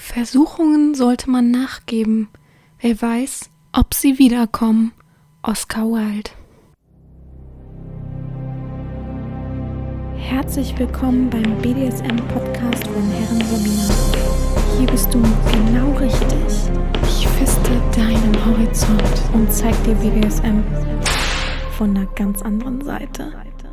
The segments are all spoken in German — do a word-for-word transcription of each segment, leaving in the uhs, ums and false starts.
Versuchungen sollte man nachgeben. Wer weiß, ob sie wiederkommen. Oscar Wilde. Herzlich willkommen beim B D S M-Podcast von Herren Sabina. Hier bist du genau richtig. Ich feste deinen Horizont und zeig dir B D S M von einer ganz anderen Seite.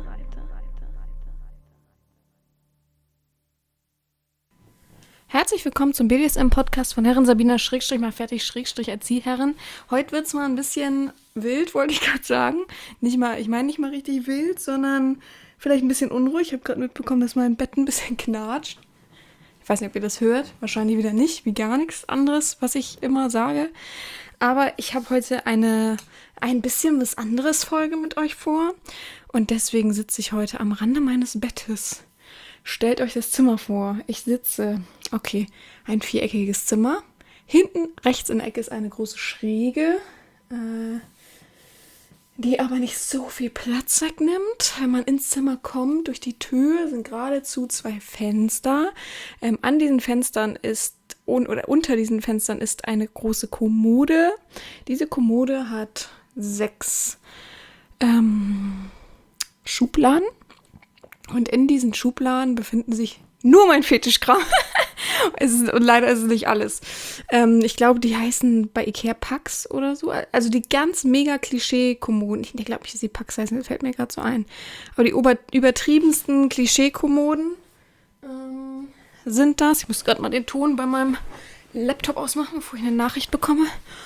Herzlich willkommen zum B D S M-Podcast von Herren Sabina, Schrägstrich mal fertig, Schrägstrich Erziehherren. Heute wird es mal ein bisschen wild, wollte ich gerade sagen. Nicht mal, ich meine nicht mal richtig wild, sondern vielleicht ein bisschen unruhig. Ich habe gerade mitbekommen, dass mein Bett ein bisschen knatscht. Ich weiß nicht, ob ihr das hört. Wahrscheinlich wieder nicht, wie gar nichts anderes, was ich immer sage. Aber ich habe heute eine ein bisschen was anderes Folge mit euch vor. Und deswegen sitze ich heute am Rande meines Bettes. Stellt euch das Zimmer vor. Ich sitze, okay, ein viereckiges Zimmer. Hinten rechts in der Ecke ist eine große Schräge, äh, die aber nicht so viel Platz wegnimmt. Wenn man ins Zimmer kommt, durch die Tür sind geradezu zwei Fenster. Ähm, an diesen Fenstern ist, un- oder unter diesen Fenstern ist eine große Kommode. Diese Kommode hat sechs ähm, Schubladen. Und in diesen Schubladen befinden sich nur mein Fetischkram. es ist, und leider ist es nicht alles. Ähm, ich glaube, die heißen bei Ikea Pax oder so. Also die ganz mega Klischee-Kommoden. Ich glaube nicht, dass die Pax heißen, das fällt mir gerade so ein. Aber die ober- übertriebensten Klischee-Kommoden ähm, sind das. Ich muss gerade mal den Ton bei meinem Laptop ausmachen, bevor ich eine Nachricht bekomme.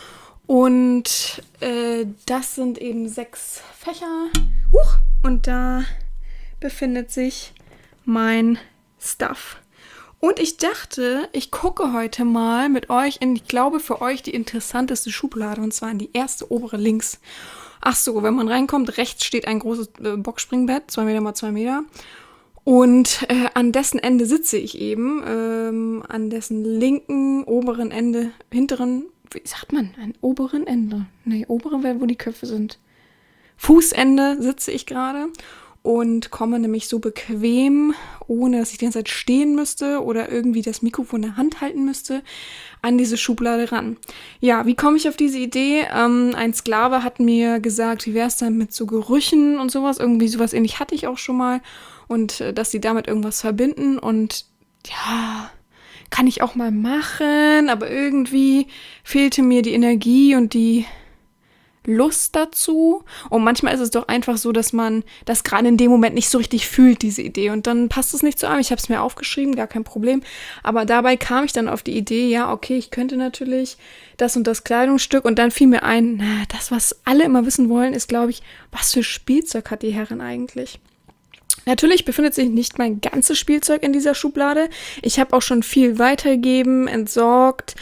Und äh, das sind eben sechs Fächer. Huch! Und da befindet sich mein Stuff. Und ich dachte, ich gucke heute mal mit euch in, ich glaube für euch die interessanteste Schublade, und zwar in die erste obere links. Ach so, wenn man reinkommt, rechts steht ein großes äh, Boxspringbett, zwei Meter mal zwei Meter. Und äh, an dessen Ende sitze ich eben, ähm, an dessen linken, oberen Ende, hinteren, wie sagt man, an oberen Ende? Nee, oberen wäre, wo die Köpfe sind. Fußende sitze ich gerade. Und komme nämlich so bequem, ohne dass ich die ganze Zeit stehen müsste oder irgendwie das Mikrofon in der Hand halten müsste, an diese Schublade ran. Ja, wie komme ich auf diese Idee? Ähm, ein Sklave hat mir gesagt, wie wäre es dann mit so Gerüchen und sowas? Irgendwie sowas ähnlich hatte ich auch schon mal. Und äh, dass sie damit irgendwas verbinden. Und ja, kann ich auch mal machen. Aber irgendwie fehlte mir die Energie und die Lust dazu. Und manchmal ist es doch einfach so, dass man das gerade in dem Moment nicht so richtig fühlt, diese Idee. Und dann passt es nicht zu einem. Ich habe es mir aufgeschrieben, gar kein Problem. Aber dabei kam ich dann auf die Idee, ja, okay, ich könnte natürlich das und das Kleidungsstück. Und dann fiel mir ein, na, das, was alle immer wissen wollen, ist, glaube ich, was für Spielzeug hat die Herrin eigentlich? Natürlich befindet sich nicht mein ganzes Spielzeug in dieser Schublade. Ich habe auch schon viel weitergegeben, entsorgt.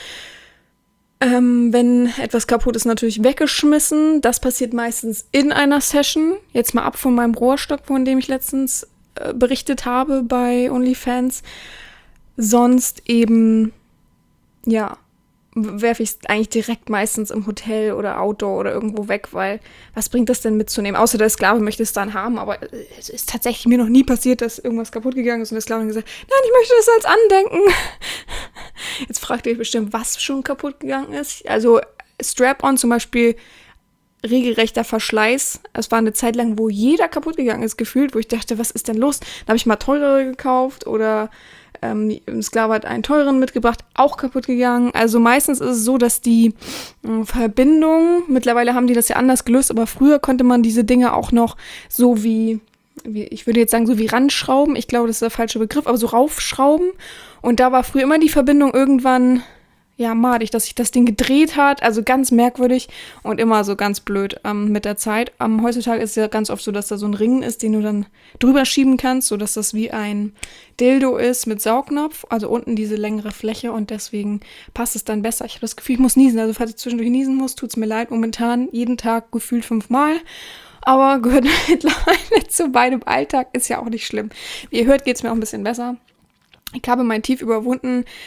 Ähm, wenn etwas kaputt ist, natürlich weggeschmissen. Das passiert meistens in einer Session. Jetzt mal ab von meinem Rohrstock, von dem ich letztens äh, berichtet habe bei OnlyFans. Sonst eben, ja, werfe ich es eigentlich direkt meistens im Hotel oder Outdoor oder irgendwo weg, weil was bringt das denn mitzunehmen? Außer der Sklave möchte es dann haben, aber es ist tatsächlich mir noch nie passiert, dass irgendwas kaputt gegangen ist und der Sklave hat gesagt, nein, ich möchte das als Andenken. Jetzt fragt ihr euch bestimmt, was schon kaputt gegangen ist. Also Strap-on zum Beispiel, regelrechter Verschleiß. Es war eine Zeit lang, wo jeder kaputt gegangen ist, gefühlt, wo ich dachte, was ist denn los? Da habe ich mal teurere gekauft oder ähm, ein Sklave hat einen teuren mitgebracht, auch kaputt gegangen. Also meistens ist es so, dass die äh, Verbindung, mittlerweile haben die das ja anders gelöst, aber früher konnte man diese Dinge auch noch so wie, wie ich würde jetzt sagen, so wie ranschrauben. Ich glaube, das ist der falsche Begriff, aber so raufschrauben. Und da war früher immer die Verbindung irgendwann, ja, madig, dass sich das Ding gedreht hat, also ganz merkwürdig und immer so ganz blöd ähm, mit der Zeit. Ähm, heutzutage ist es ja ganz oft so, dass da so ein Ring ist, den du dann drüber schieben kannst, sodass das wie ein Dildo ist mit Saugnapf, also unten diese längere Fläche und deswegen passt es dann besser. Ich habe das Gefühl, ich muss niesen, also falls ich zwischendurch niesen muss, tut's mir leid, momentan jeden Tag gefühlt fünfmal, aber gehört mittlerweile zu meinem Alltag, ist ja auch nicht schlimm. Wie ihr hört, geht's mir auch ein bisschen besser. Ich habe mein Tief überwunden.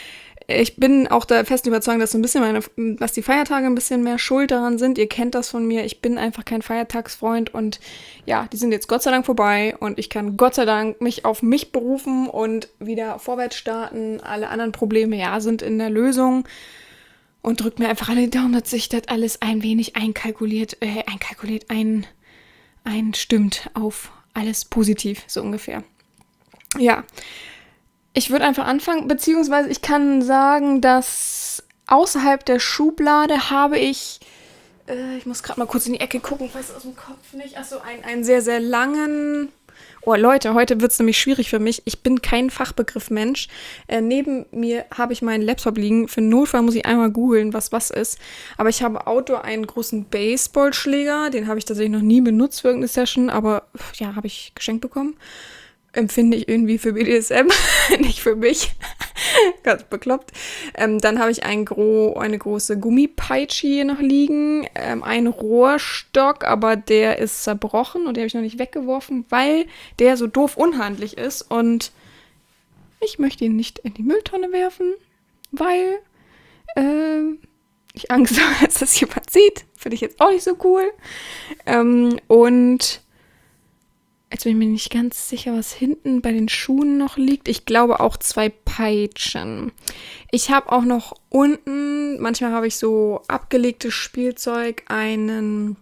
Ich bin auch der festen Überzeugung, dass so ein bisschen meine, dass die Feiertage ein bisschen mehr schuld daran sind. Ihr kennt das von mir. Ich bin einfach kein Feiertagsfreund und ja, die sind jetzt Gott sei Dank vorbei und ich kann Gott sei Dank mich auf mich berufen und wieder vorwärts starten. Alle anderen Probleme, ja, sind in der Lösung und drückt mir einfach alle die Daumen, dass sich das alles ein wenig einkalkuliert, äh, einkalkuliert, ein, einstimmt auf alles positiv, so ungefähr. Ja. Ich würde einfach anfangen, beziehungsweise ich kann sagen, dass außerhalb der Schublade habe ich, äh, ich muss gerade mal kurz in die Ecke gucken, ich weiß aus dem Kopf nicht, achso, einen, einen sehr, sehr langen, oh Leute, heute wird es nämlich schwierig für mich, ich bin kein Fachbegriff-Mensch, äh, neben mir habe ich meinen Laptop liegen, für den Notfall muss ich einmal googeln, was was ist, aber ich habe outdoor einen großen Baseballschläger, den habe ich tatsächlich noch nie benutzt für irgendeine Session, aber ja, habe ich geschenkt bekommen. Empfinde ich irgendwie für B D S M, nicht für mich. Ganz bekloppt. Ähm, dann habe ich ein gro- eine große Gummipeitsche hier noch liegen, ähm, einen Rohrstock, aber der ist zerbrochen und den habe ich noch nicht weggeworfen, weil der so doof unhandlich ist und ich möchte ihn nicht in die Mülltonne werfen, weil äh, ich Angst habe, dass das jemand sieht. Finde ich jetzt auch nicht so cool. Ähm, und jetzt bin ich mir nicht ganz sicher, was hinten bei den Schuhen noch liegt. Ich glaube auch zwei Peitschen. Ich habe auch noch unten, manchmal habe ich so abgelegtes Spielzeug, einen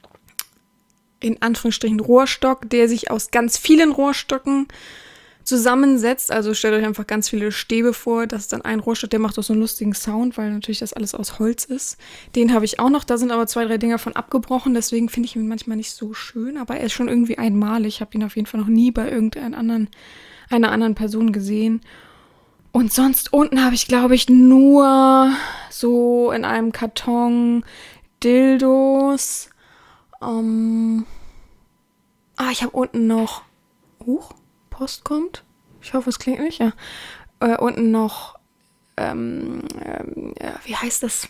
in Anführungsstrichen Rohrstock, der sich aus ganz vielen Rohrstocken zusammensetzt. Also stellt euch einfach ganz viele Stäbe vor. Das ist dann ein Rohrstock, der macht auch so einen lustigen Sound, weil natürlich das alles aus Holz ist. Den habe ich auch noch. Da sind aber zwei, drei Dinger von abgebrochen. Deswegen finde ich ihn manchmal nicht so schön. Aber er ist schon irgendwie einmalig. Ich habe ihn auf jeden Fall noch nie bei irgendeiner anderen, einer anderen Person gesehen. Und sonst unten habe ich, glaube ich, nur so in einem Karton Dildos. Ähm ah, ich habe unten noch... Huch. Post kommt. Ich hoffe, es klingt nicht, ja. Äh, unten noch, ähm, ähm, ja, wie heißt das?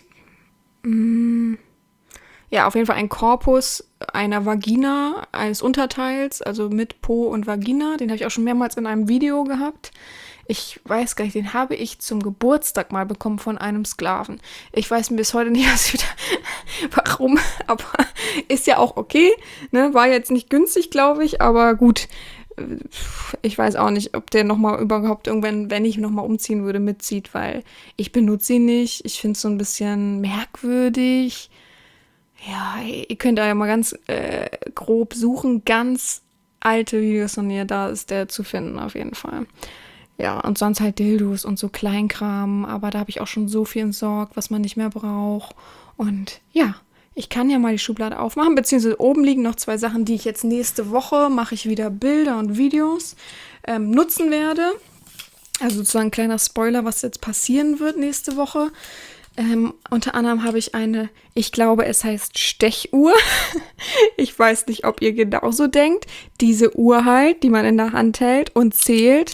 Mm, ja, auf jeden Fall ein Korpus einer Vagina, eines Unterteils, also mit Po und Vagina. Den habe ich auch schon mehrmals in einem Video gehabt. Ich weiß gar nicht, den habe ich zum Geburtstag mal bekommen von einem Sklaven. Ich weiß bis heute nicht, was wieder, warum, aber ist ja auch okay. Ne? War jetzt nicht günstig, glaube ich, aber gut. Ich weiß auch nicht, ob der nochmal überhaupt irgendwann, wenn ich nochmal umziehen würde, mitzieht, weil ich benutze ihn nicht. Ich finde es so ein bisschen merkwürdig. Ja, ihr könnt da ja mal ganz äh, grob suchen. Ganz alte Videos von mir, da ist der zu finden auf jeden Fall. Ja, und sonst halt Dildos und so Kleinkram. Aber da habe ich auch schon so viel entsorgt, was man nicht mehr braucht. Und ja, ich kann ja mal die Schublade aufmachen, beziehungsweise oben liegen noch zwei Sachen, die ich jetzt nächste Woche, mache ich wieder Bilder und Videos, ähm, nutzen werde. Also sozusagen ein kleiner Spoiler, was jetzt passieren wird nächste Woche. Ähm, unter anderem habe ich eine, ich glaube, es heißt Stechuhr. Ich weiß nicht, ob ihr genauso denkt. Diese Uhr halt, die man in der Hand hält und zählt,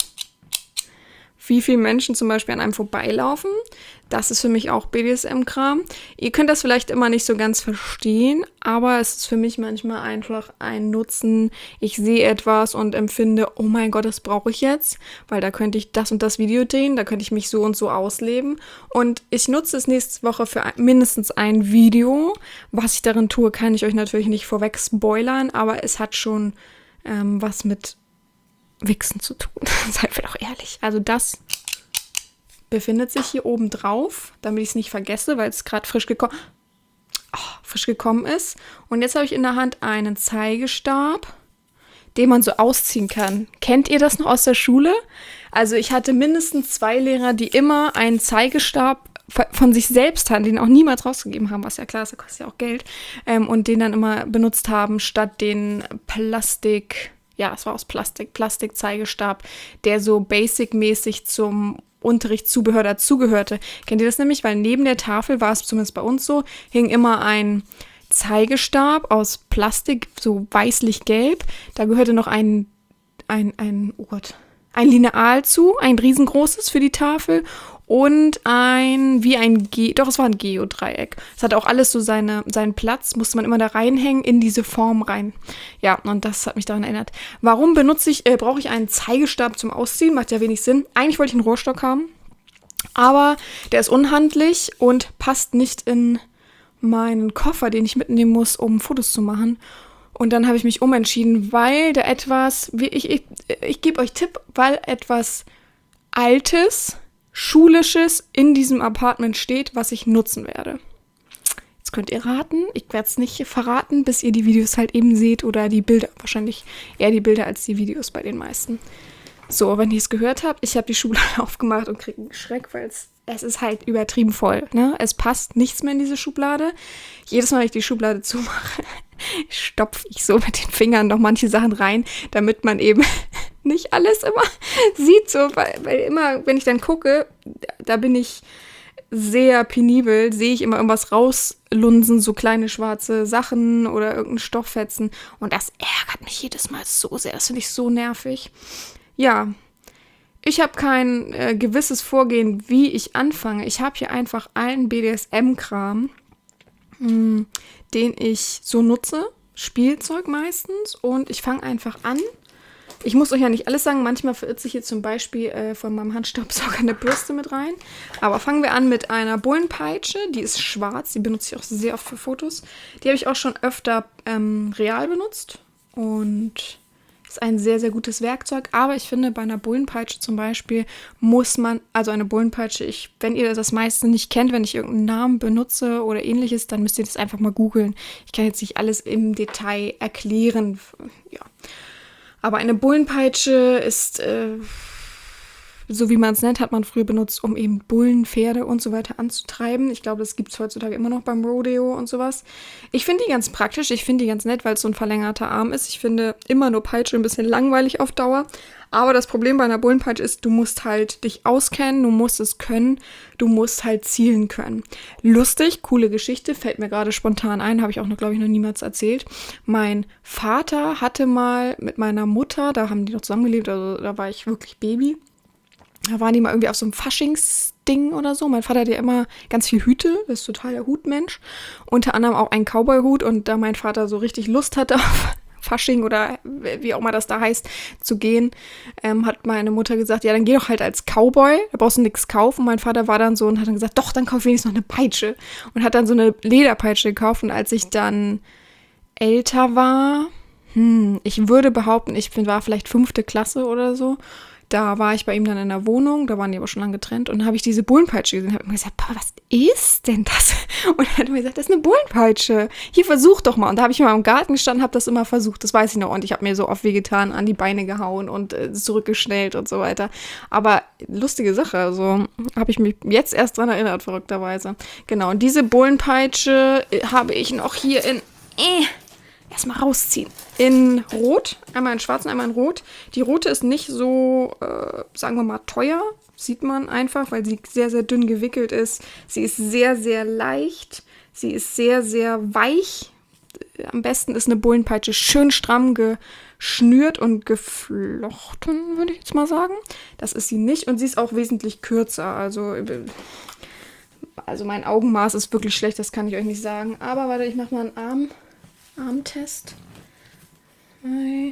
wie viele Menschen zum Beispiel an einem vorbeilaufen. Das ist für mich auch B D S M-Kram. Ihr könnt das vielleicht immer nicht so ganz verstehen, aber es ist für mich manchmal einfach ein Nutzen. Ich sehe etwas und empfinde, oh mein Gott, das brauche ich jetzt, weil da könnte ich das und das Video drehen, da könnte ich mich so und so ausleben. Und ich nutze es nächste Woche für mindestens ein Video. Was ich darin tue, kann ich euch natürlich nicht vorweg spoilern, aber es hat schon ähm, was mit Wichsen zu tun. Seid wir doch ehrlich. Also das befindet sich hier oben drauf, damit ich es nicht vergesse, weil es gerade frisch gekommen oh, frisch gekommen ist. Und jetzt habe ich in der Hand einen Zeigestab, den man so ausziehen kann. Kennt ihr das noch aus der Schule? Also ich hatte mindestens zwei Lehrer, die immer einen Zeigestab von sich selbst hatten, den auch niemals rausgegeben haben, was ja klar ist, der kostet ja auch Geld, ähm, und den dann immer benutzt haben, statt den Plastik, ja, es war aus Plastik, Plastik-Zeigestab, der so basic-mäßig zum Unterrichtszubehör dazugehörte. Kennt ihr das nämlich? Weil neben der Tafel, war es zumindest bei uns so, hing immer ein Zeigestab aus Plastik, so weißlich-gelb. Da gehörte noch ein, ein, ein, oh Gott, ein Lineal zu, ein riesengroßes für die Tafel und ein, wie ein, Ge- doch, es war ein Geodreieck. Es hatte auch alles so seine, seinen Platz, musste man immer da reinhängen, in diese Form rein. Ja, und das hat mich daran erinnert. Warum benutze ich, äh, brauche ich einen Zeigestab zum Ausziehen? Macht ja wenig Sinn. Eigentlich wollte ich einen Rohrstock haben, Aber der ist unhandlich und passt nicht in meinen Koffer, den ich mitnehmen muss, um Fotos zu machen. Und dann habe ich mich umentschieden, weil da etwas, wie ich, ich, ich gebe euch Tipp, weil etwas Altes, Schulisches in diesem Apartment steht, was ich nutzen werde. Jetzt könnt ihr raten, ich werde es nicht verraten, bis ihr die Videos halt eben seht oder die Bilder, wahrscheinlich eher die Bilder als die Videos bei den meisten. So, wenn ihr es gehört habt, ich habe die Schublade aufgemacht und kriege einen Schreck, weil es, es ist halt übertrieben voll. Ne? Es passt nichts mehr in diese Schublade. Jedes Mal, wenn ich die Schublade zumache, stopfe ich so mit den Fingern noch manche Sachen rein, damit man eben nicht alles immer sieht. So, weil, weil immer, wenn ich dann gucke, da bin ich sehr penibel, sehe ich immer irgendwas rauslunsen, so kleine schwarze Sachen oder irgendein Stofffetzen. Und das ärgert mich jedes Mal so sehr. Das finde ich so nervig. Ja, ich habe kein äh, gewisses Vorgehen, wie ich anfange. Ich habe hier einfach allen B D S M-Kram, mh, den ich so nutze. Spielzeug meistens. Und ich fange einfach an. Ich muss euch ja nicht alles sagen. Manchmal verirrt sich hier zum Beispiel äh, von meinem Handstaubsauger eine Bürste mit rein. Aber fangen wir an mit einer Bullenpeitsche. Die ist schwarz. Die benutze ich auch sehr oft für Fotos. Die habe ich auch schon öfter ähm, real benutzt. Und ist ein sehr, sehr gutes Werkzeug, aber ich finde, bei einer Bullenpeitsche zum Beispiel muss man, also eine Bullenpeitsche, ich, wenn ihr das meiste nicht kennt, wenn ich irgendeinen Namen benutze oder ähnliches, dann müsst ihr das einfach mal googeln. Ich kann jetzt nicht alles im Detail erklären, ja. Aber eine Bullenpeitsche ist, äh, so wie man es nennt, hat man früher benutzt, um eben Bullen, Pferde und so weiter anzutreiben. Ich glaube, das gibt es heutzutage immer noch beim Rodeo und sowas. Ich finde die ganz praktisch, ich finde die ganz nett, weil es so ein verlängerter Arm ist. Ich finde immer nur Peitsche ein bisschen langweilig auf Dauer. Aber das Problem bei einer Bullenpeitsche ist, du musst halt dich auskennen, du musst es können, du musst halt zielen können. Lustig, coole Geschichte, fällt mir gerade spontan ein, habe ich auch noch, glaube ich, noch niemals erzählt. Mein Vater hatte mal mit meiner Mutter, da haben die noch zusammengelebt, also da war ich wirklich Baby. Da waren die mal irgendwie auf so einem Faschingsding oder so. Mein Vater hat ja immer ganz viel Hüte, das ist total der Hutmensch. Unter anderem auch einen Cowboy-Hut. Und da mein Vater so richtig Lust hatte auf Fasching oder wie auch immer das da heißt, zu gehen, ähm, hat meine Mutter gesagt, ja, dann geh doch halt als Cowboy, da brauchst du nichts kaufen. Mein Vater war dann so und hat dann gesagt, doch, dann kauf wenigstens noch eine Peitsche. Und hat dann so eine Lederpeitsche gekauft. Und als ich dann älter war, hm, ich würde behaupten, ich war vielleicht fünfte Klasse oder so, da war ich bei ihm dann in der Wohnung, da waren die aber schon lange getrennt und habe ich diese Bullenpeitsche gesehen und habe immer gesagt, Papa, was ist denn das? Und er hat mir gesagt, das ist eine Bullenpeitsche. Hier, versuch doch mal. Und da habe ich mal im Garten gestanden, habe das immer versucht, das weiß ich noch. Und ich habe mir so oft wehgetan, an die Beine gehauen und äh, zurückgeschnellt und so weiter. Aber lustige Sache, also habe ich mich jetzt erst dran erinnert, verrückterweise. Genau, und diese Bullenpeitsche äh, habe ich noch hier in... Äh, Erstmal rausziehen. In Rot, einmal in Schwarz und einmal in Rot. Die rote ist nicht so, äh, sagen wir mal, teuer. Sieht man einfach, weil sie sehr, sehr dünn gewickelt ist. Sie ist sehr, sehr leicht. Sie ist sehr, sehr weich. Am besten ist eine Bullenpeitsche schön stramm geschnürt und geflochten, würde ich jetzt mal sagen. Das ist sie nicht. Und sie ist auch wesentlich kürzer. Also, also mein Augenmaß ist wirklich schlecht, das kann ich euch nicht sagen. Aber warte, ich mache mal einen Arm. Armtest. Drei,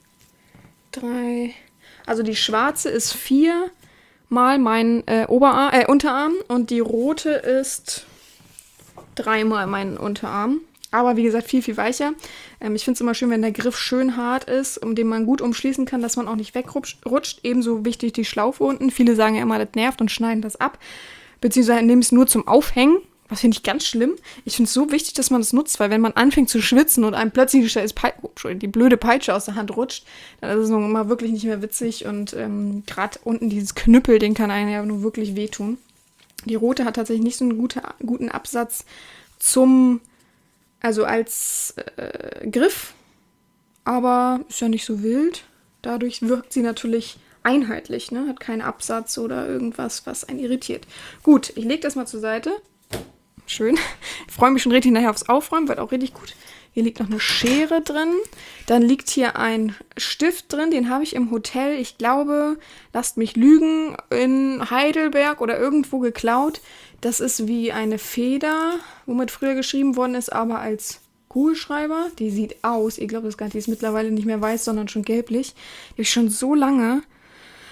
drei. Also die schwarze ist vier mal mein äh, Oberarm, äh, Unterarm und die rote ist dreimal mein Unterarm. Aber wie gesagt, viel, viel weicher. Ähm, ich finde es immer schön, wenn der Griff schön hart ist, um den man gut umschließen kann, dass man auch nicht wegrutscht. Ebenso wichtig die Schlaufe unten. Viele sagen ja immer, das nervt und schneiden das ab. Beziehungsweise nehmen es nur zum Aufhängen. Das finde ich ganz schlimm. Ich finde es so wichtig, dass man das nutzt, weil wenn man anfängt zu schwitzen und einem plötzlich die, scheiß Pei- oh, die blöde Peitsche aus der Hand rutscht, dann ist es nun immer wirklich nicht mehr witzig. Und ähm, gerade unten dieses Knüppel, den kann einem ja nur wirklich wehtun. Die rote hat tatsächlich nicht so einen gute, guten Absatz zum, also als äh, Griff, aber ist ja nicht so wild. Dadurch wirkt sie natürlich einheitlich, ne? Hat keinen Absatz oder irgendwas, was einen irritiert. Gut, ich lege das mal zur Seite. Schön. Ich freue mich schon richtig nachher aufs Aufräumen, wird auch richtig gut. Hier liegt noch eine Schere drin. Dann liegt hier ein Stift drin, den habe ich im Hotel, ich glaube, lasst mich lügen, in Heidelberg oder irgendwo geklaut. Das ist wie eine Feder, womit früher geschrieben worden ist, aber als Kugelschreiber. Die sieht aus, ihr glaubt das gar nicht, die ist mittlerweile nicht mehr weiß, sondern schon gelblich. Die habe ich schon so lange.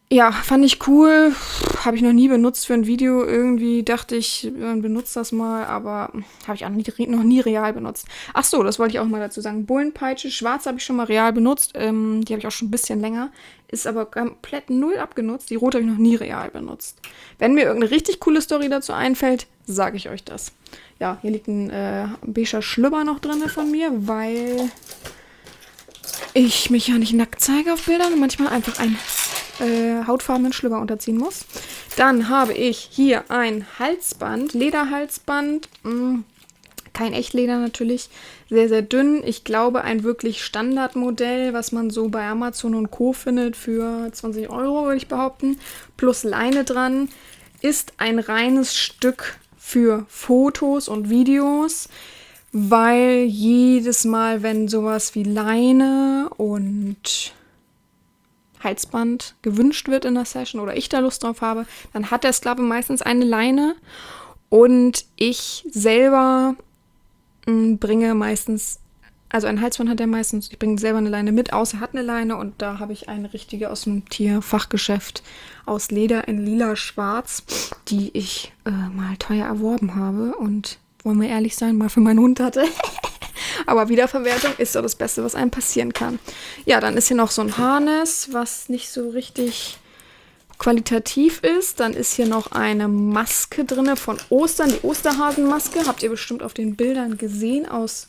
Ja, fand ich cool. Habe ich noch nie benutzt für ein Video. Irgendwie dachte ich, man benutzt das mal, aber habe ich auch nie, noch nie real benutzt. Ach so, das wollte ich auch mal dazu sagen. Bullenpeitsche, schwarz habe ich schon mal real benutzt. Ähm, die habe ich auch schon ein bisschen länger. Ist aber komplett null abgenutzt. Die rote habe ich noch nie real benutzt. Wenn mir irgendeine richtig coole Story dazu einfällt, sage ich euch das. Ja, hier liegt ein äh, beiger Schlüpper noch drin von mir, weil ich mich ja nicht nackt zeige auf Bildern und manchmal einfach ein Äh, hautfarbenen Schlüpper unterziehen muss. Dann habe ich hier ein Halsband, Lederhalsband, mh, kein Echtleder natürlich, sehr, sehr dünn. Ich glaube, ein wirklich Standardmodell, was man so bei Amazon und Co. findet für zwanzig Euro, würde ich behaupten, plus Leine dran, ist ein reines Stück für Fotos und Videos, weil jedes Mal, wenn sowas wie Leine und Halsband gewünscht wird in der Session oder ich da Lust drauf habe, dann hat der Sklave meistens eine Leine und ich selber mh, bringe meistens, also ein Halsband hat er meistens, ich bringe selber eine Leine mit, außer hat eine Leine und da habe ich eine richtige aus dem Tierfachgeschäft aus Leder in lila-schwarz, die ich äh, mal teuer erworben habe und, wollen wir ehrlich sein, mal für meinen Hund hatte. Aber Wiederverwertung ist so das Beste, was einem passieren kann. Ja, dann ist hier noch so ein Harness, was nicht so richtig qualitativ ist. Dann ist hier noch eine Maske drin von Ostern, die Osterhasenmaske. Habt ihr bestimmt auf den Bildern gesehen aus...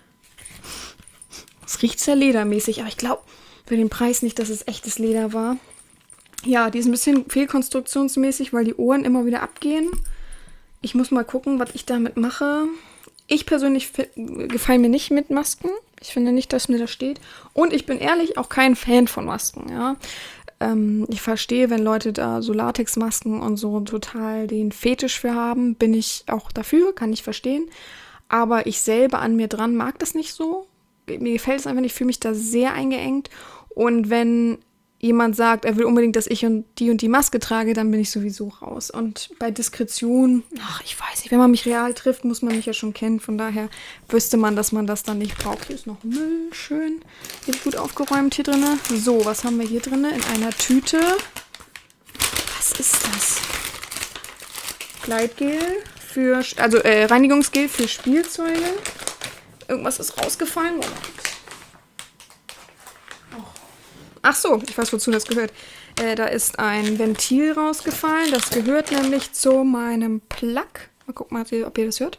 Es riecht sehr ledermäßig, aber ich glaube für den Preis nicht, dass es echtes Leder war. Ja, die ist ein bisschen fehlkonstruktionsmäßig, weil die Ohren immer wieder abgehen. Ich muss mal gucken, was ich damit mache. Ich persönlich gefalle mir nicht mit Masken. Ich finde nicht, dass mir das steht. Und ich bin ehrlich auch kein Fan von Masken. Ja? Ähm, ich verstehe, wenn Leute da so Latexmasken und so total den Fetisch für haben, bin ich auch dafür, kann ich verstehen. Aber ich selber an mir dran mag das nicht so. Mir gefällt es einfach nicht, ich fühle mich da sehr eingeengt. Und wenn jemand sagt, er will unbedingt, dass ich und die und die Maske trage, dann bin ich sowieso raus. Und bei Diskretion, ach, ich weiß nicht, wenn man mich real trifft, muss man mich ja schon kennen. Von daher wüsste man, dass man das dann nicht braucht. Hier ist noch Müll, schön. Hier gut aufgeräumt hier drin. So, was haben wir hier drin? In einer Tüte. Was ist das? Gleitgel für, also äh, Reinigungsgel für Spielzeuge. Irgendwas ist rausgefallen. Moment. Ach so, ich weiß, wozu das gehört. Äh, da ist ein Ventil rausgefallen. Das gehört nämlich zu meinem Plug. Mal gucken, ob ihr, ob ihr das hört.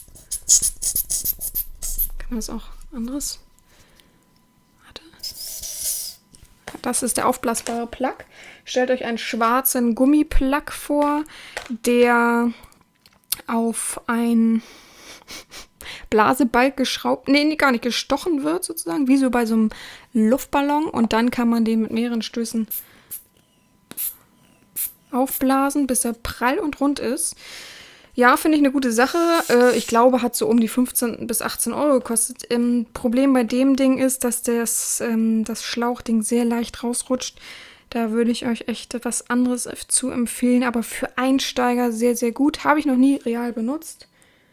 Kann man das auch anderes? Warte. Das ist der aufblasbare Plug. Stellt euch einen schwarzen Gummiplug vor, der auf ein Blasebalg geschraubt, nee, gar nicht, gestochen wird sozusagen, wie so bei so einem Luftballon und dann kann man den mit mehreren Stößen aufblasen, bis er prall und rund ist. Ja, finde ich eine gute Sache. Äh, ich glaube, hat so um die fünfzehn bis achtzehn Euro gekostet. Ähm, Problem bei dem Ding ist, dass das, ähm, das Schlauchding sehr leicht rausrutscht. Da würde ich euch echt etwas anderes zu empfehlen, aber für Einsteiger sehr, sehr gut. Habe ich noch nie real benutzt.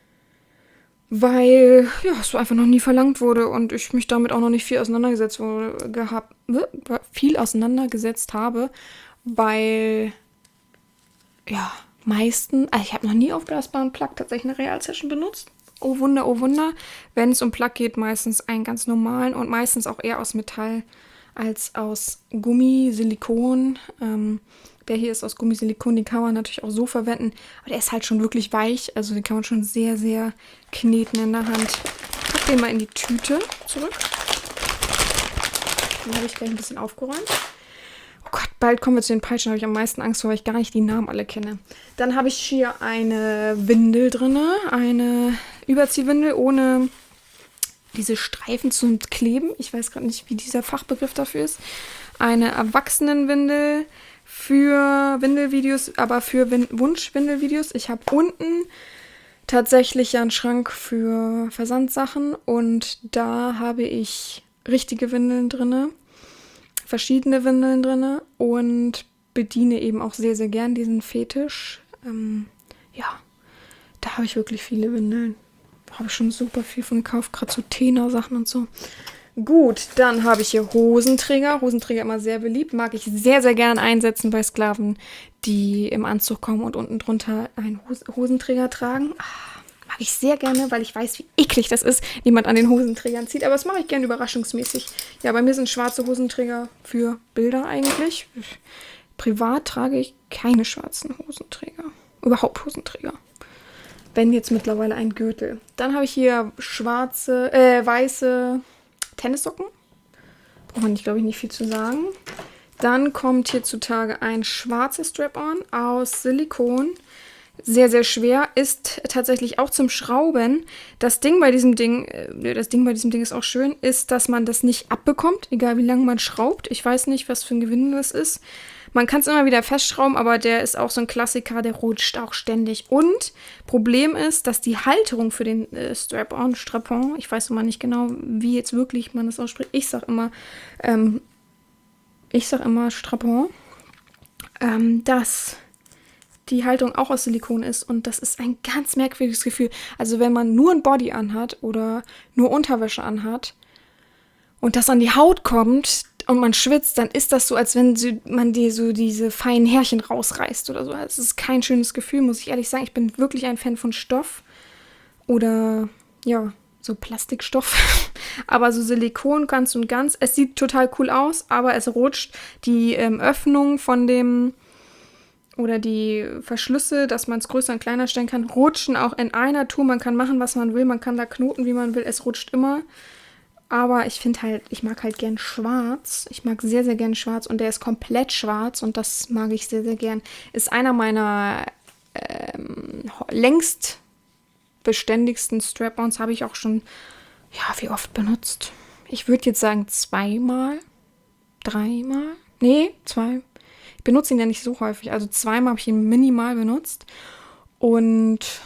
Weil, ja, es so einfach noch nie verlangt wurde und ich mich damit auch noch nicht viel auseinandergesetzt wurde, gehabt, viel auseinandergesetzt habe, weil, ja, meisten, also ich habe noch nie aufblasbaren Plug tatsächlich eine Real-Session benutzt. Oh Wunder, oh Wunder. Wenn es um Plug geht, meistens einen ganz normalen und meistens auch eher aus Metall als aus Gummi, Silikon. Ähm, Der hier ist aus Gummisilikon, den kann man natürlich auch so verwenden. Aber der ist halt schon wirklich weich. Also den kann man schon sehr, sehr kneten in der Hand. Ich pack den mal in die Tüte zurück. Dann habe ich gleich ein bisschen aufgeräumt. Oh Gott, bald kommen wir zu den Peitschen. Da habe ich am meisten Angst vor, weil ich gar nicht die Namen alle kenne. Dann habe ich hier eine Windel drin. Eine Überziehwindel ohne diese Streifen zum Kleben. Ich weiß gerade nicht, wie dieser Fachbegriff dafür ist. Eine Erwachsenenwindel für Windelvideos, aber für Win- Wunschwindelvideos. Ich habe unten tatsächlich einen Schrank für Versandsachen und da habe ich richtige Windeln drin, verschiedene Windeln drin und bediene eben auch sehr, sehr gern diesen Fetisch. Ähm, ja, da habe ich wirklich viele Windeln. Da habe ich schon super viel von gekauft, gerade so Tena-Sachen und so. Gut, dann habe ich hier Hosenträger. Hosenträger immer sehr beliebt. Mag ich sehr, sehr gern einsetzen bei Sklaven, die im Anzug kommen und unten drunter einen Hos Hosenträger tragen. Ah, mag ich sehr gerne, weil ich weiß, wie eklig das ist, wie man an den Hosenträgern zieht. Aber das mache ich gern überraschungsmäßig. Ja, bei mir sind schwarze Hosenträger für Bilder eigentlich. Privat trage ich keine schwarzen Hosenträger. Überhaupt Hosenträger. Wenn jetzt mittlerweile ein Gürtel. Dann habe ich hier schwarze, äh, weiße Tennissocken. Braucht man, glaube ich, nicht viel zu sagen. Dann kommt hier zutage ein schwarzes Strap-on aus Silikon. Sehr, sehr schwer. Ist tatsächlich auch zum Schrauben. Das Ding bei diesem Ding, äh, das Ding bei diesem Ding ist auch schön, ist, dass man das nicht abbekommt, egal wie lange man schraubt. Ich weiß nicht, was für ein Gewinde das ist. Man kann es immer wieder festschrauben, aber der ist auch so ein Klassiker, der rutscht auch ständig. Und Problem ist, dass die Halterung für den äh, Strap-on, Strap-on, ich weiß immer nicht genau, wie jetzt wirklich man das ausspricht. Ich sag immer, ähm, ich sag immer Strap-on, ähm, dass die Halterung auch aus Silikon ist und das ist ein ganz merkwürdiges Gefühl. Also wenn man nur ein Body anhat oder nur Unterwäsche anhat und das an die Haut kommt und man schwitzt, dann ist das so, als wenn man dir so diese feinen Härchen rausreißt oder so. Es ist kein schönes Gefühl, muss ich ehrlich sagen. Ich bin wirklich ein Fan von Stoff oder, ja, so Plastikstoff. Aber so Silikon ganz und ganz. Es sieht total cool aus, aber es rutscht. Die ähm, Öffnung von dem oder die Verschlüsse, dass man es größer und kleiner stellen kann, rutschen auch in einer Tour. Man kann machen, was man will. Man kann da knoten, wie man will. Es rutscht immer. Aber ich finde halt, ich mag halt gern schwarz. Ich mag sehr, sehr gern schwarz. Und der ist komplett schwarz. Und das mag ich sehr, sehr gern. Ist einer meiner ähm, längst beständigsten Strap-ons. Habe ich auch schon, ja, wie oft benutzt? Ich würde jetzt sagen zweimal. Dreimal? Nee, zwei. Ich benutze ihn ja nicht so häufig. Also zweimal habe ich ihn minimal benutzt. Und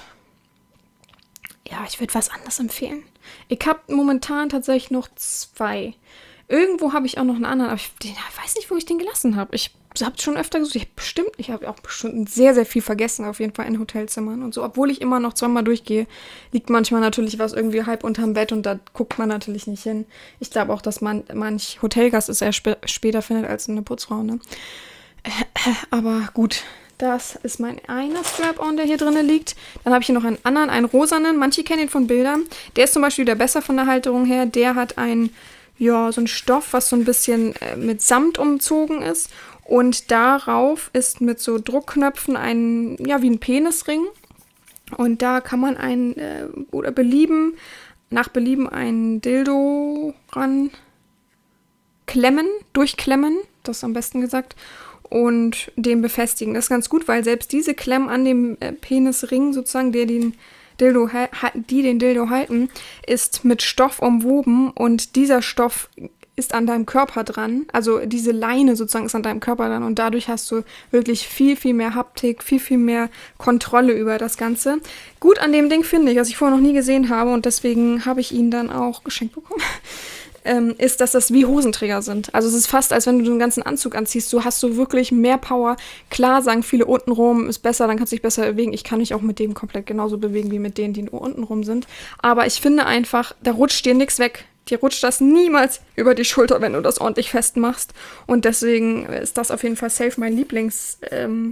ja, ich würde was anderes empfehlen. Ich habe momentan tatsächlich noch zwei. Irgendwo habe ich auch noch einen anderen, aber ich, den, ich weiß nicht, wo ich den gelassen habe. Ich habe es schon öfter gesucht. Ich habe bestimmt, ich habe auch bestimmt sehr, sehr viel vergessen, auf jeden Fall in Hotelzimmern und so. Obwohl ich immer noch zweimal durchgehe, liegt manchmal natürlich was irgendwie halb unterm Bett und da guckt man natürlich nicht hin. Ich glaube auch, dass man manch Hotelgast es eher sp- später findet als eine Putzfrau, ne? Äh, aber gut. Das ist mein einer Strap-on, der hier drin liegt. Dann habe ich hier noch einen anderen, einen rosanen. Manche kennen ihn von Bildern. Der ist zum Beispiel wieder besser von der Halterung her. Der hat ein, ja, so ein Stoff, was so ein bisschen äh, mit Samt umzogen ist. Und darauf ist mit so Druckknöpfen ein, ja, wie ein Penisring. Und da kann man ein, äh, oder Belieben, nach Belieben ein Dildo ran klemmen, durchklemmen. Das ist am besten gesagt. Und den befestigen. Das ist ganz gut, weil selbst diese Klemmen an dem äh, Penisring sozusagen, der den Dildo ha- die den Dildo halten, ist mit Stoff umwoben und dieser Stoff ist an deinem Körper dran. Also diese Leine sozusagen ist an deinem Körper dran und dadurch hast du wirklich viel, viel mehr Haptik, viel, viel mehr Kontrolle über das Ganze. Gut an dem Ding finde ich, was ich vorher noch nie gesehen habe und deswegen habe ich ihn dann auch geschenkt bekommen. Ähm, ist, dass das wie Hosenträger sind. Also es ist fast, als wenn du den ganzen Anzug anziehst. Du hast so wirklich mehr Power. Klar sagen viele, untenrum ist besser, dann kannst du dich besser bewegen. Ich kann mich auch mit dem komplett genauso bewegen, wie mit denen, die nur untenrum sind. Aber ich finde einfach, da rutscht dir nichts weg. Dir rutscht das niemals über die Schulter, wenn du das ordentlich festmachst. Und deswegen ist das auf jeden Fall safe mein Lieblings-Dildo.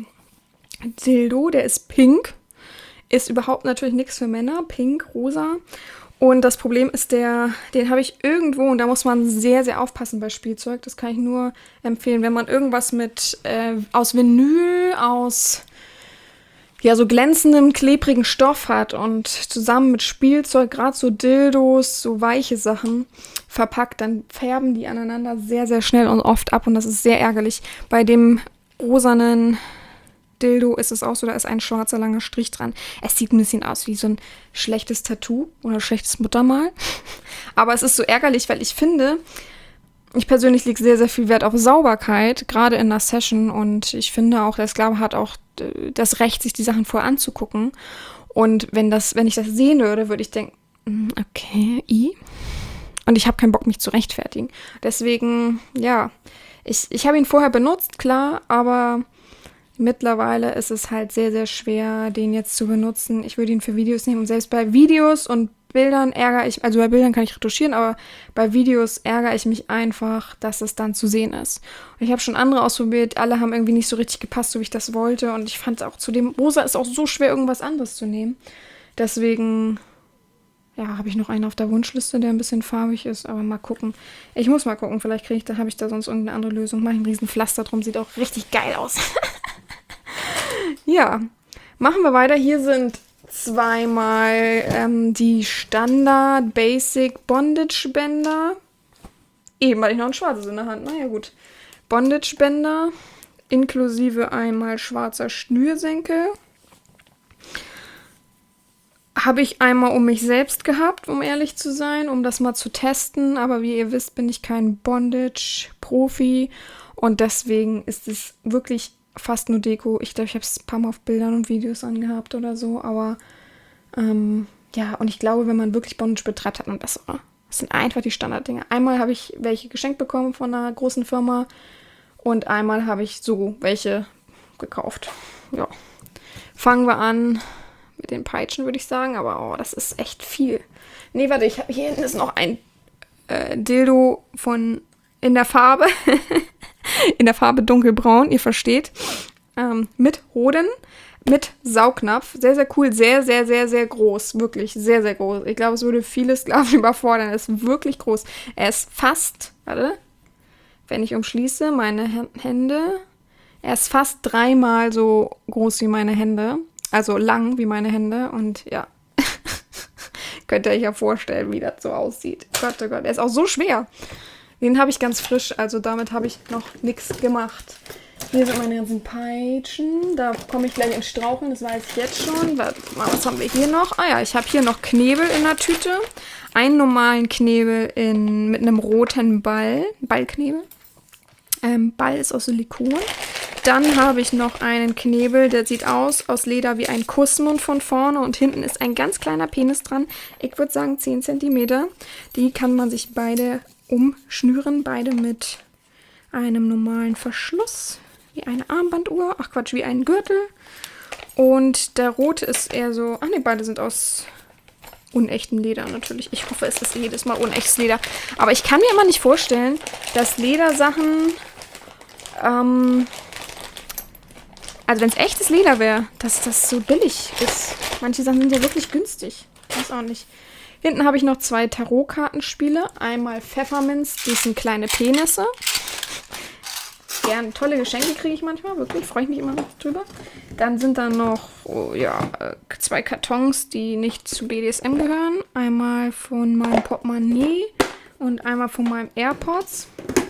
Ähm, der ist pink. Ist überhaupt natürlich nichts für Männer. Pink, rosa. Und das Problem ist, der, den habe ich irgendwo, und da muss man sehr, sehr aufpassen bei Spielzeug. Das kann ich nur empfehlen, wenn man irgendwas mit äh, aus Vinyl, aus ja so glänzendem, klebrigen Stoff hat und zusammen mit Spielzeug, gerade so Dildos, so weiche Sachen verpackt, dann färben die aneinander sehr, sehr schnell und oft ab und das ist sehr ärgerlich. Bei dem rosanen Dildo ist es auch so, da ist ein schwarzer langer Strich dran. Es sieht ein bisschen aus wie so ein schlechtes Tattoo oder schlechtes Muttermal. Aber es ist so ärgerlich, weil ich finde, ich persönlich lege sehr, sehr viel Wert auf Sauberkeit, gerade in einer Session. Und ich finde auch, der Sklave hat auch das Recht, sich die Sachen vorher anzugucken. Und wenn das, wenn ich das sehen würde, würde ich denken, okay, i. Und ich habe keinen Bock, mich zu rechtfertigen. Deswegen, ja, ich, ich habe ihn vorher benutzt, klar, aber mittlerweile ist es halt sehr, sehr schwer, den jetzt zu benutzen. Ich würde ihn für Videos nehmen und selbst bei Videos und Bildern ärgere ich, also bei Bildern kann ich retuschieren, aber bei Videos ärgere ich mich einfach, dass es dann zu sehen ist. Und ich habe schon andere ausprobiert, alle haben irgendwie nicht so richtig gepasst, so wie ich das wollte. Und ich fand auch zudem, rosa ist auch so schwer, irgendwas anderes zu nehmen. Deswegen, ja, habe ich noch einen auf der Wunschliste, der ein bisschen farbig ist, aber mal gucken. Ich muss mal gucken, vielleicht kriege ich, da habe ich da sonst irgendeine andere Lösung. Mache ich einen riesen Pflaster drum, sieht auch richtig geil aus. Ja, machen wir weiter. Hier sind zweimal ähm, die Standard Basic Bondage Bänder. Eben hatte ich noch ein schwarzes in der Hand. Naja, gut. Bondage Bänder inklusive einmal schwarzer Schnürsenkel. Habe ich einmal um mich selbst gehabt, um ehrlich zu sein, um das mal zu testen. Aber wie ihr wisst, bin ich kein Bondage-Profi. Und deswegen ist es wirklich fast nur Deko. Ich glaube, ich habe es ein paar Mal auf Bildern und Videos angehabt oder so. Aber ähm, ja, und ich glaube, wenn man wirklich Bondage betreibt, hat man bessere. Das sind einfach die Standarddinger. Einmal habe ich welche geschenkt bekommen von einer großen Firma. Und einmal habe ich so welche gekauft. Ja. Fangen wir an mit den Peitschen, würde ich sagen. Aber oh, das ist echt viel. Nee, warte, ich habe hier hinten ist noch ein äh, Dildo von in der Farbe. In der Farbe dunkelbraun, ihr versteht. Ähm, mit Hoden, mit Saugnapf. Sehr, sehr cool. Sehr, sehr, sehr, sehr groß. Wirklich sehr, sehr groß. Ich glaube, es würde viele Sklaven überfordern. Er ist wirklich groß. Er ist fast, warte, wenn ich umschließe, meine Hände. Er ist fast dreimal so groß wie meine Hände. Also lang wie meine Hände. Und ja, könnt ihr euch ja vorstellen, wie das so aussieht. Gott, oh Gott, er ist auch so schwer. Den habe ich ganz frisch, also damit habe ich noch nichts gemacht. Hier sind meine ganzen Peitschen. Da komme ich gleich ins Straucheln, das weiß ich jetzt schon. Was haben wir hier noch? Ah ja, ich habe hier noch Knebel in der Tüte. Einen normalen Knebel in, mit einem roten Ball. Ballknebel. Ähm, Ball ist aus Silikon. Dann habe ich noch einen Knebel, der sieht aus, aus Leder wie ein Kussmund von vorne. Und hinten ist ein ganz kleiner Penis dran. Ich würde sagen zehn Zentimeter. Die kann man sich beide umschnüren, beide mit einem normalen Verschluss, wie eine Armbanduhr, ach Quatsch, wie ein Gürtel. Und der rote ist eher so, ach ne, beide sind aus unechtem Leder natürlich. Ich hoffe, es ist jedes Mal unechtes Leder. Aber ich kann mir immer nicht vorstellen, dass Ledersachen, ähm, also wenn es echtes Leder wäre, dass das so billig ist. Manche Sachen sind ja wirklich günstig. Ich weiß auch nicht. Hinten habe ich noch zwei Tarotkartenspiele. Einmal Pfefferminz, die sind kleine Penisse. Gern tolle Geschenke kriege ich manchmal, wirklich, freue ich mich immer noch drüber. Dann sind da noch oh, ja, zwei Kartons, die nicht zu B D S M gehören. Einmal von meinem Portemonnaie und einmal von meinem AirPods.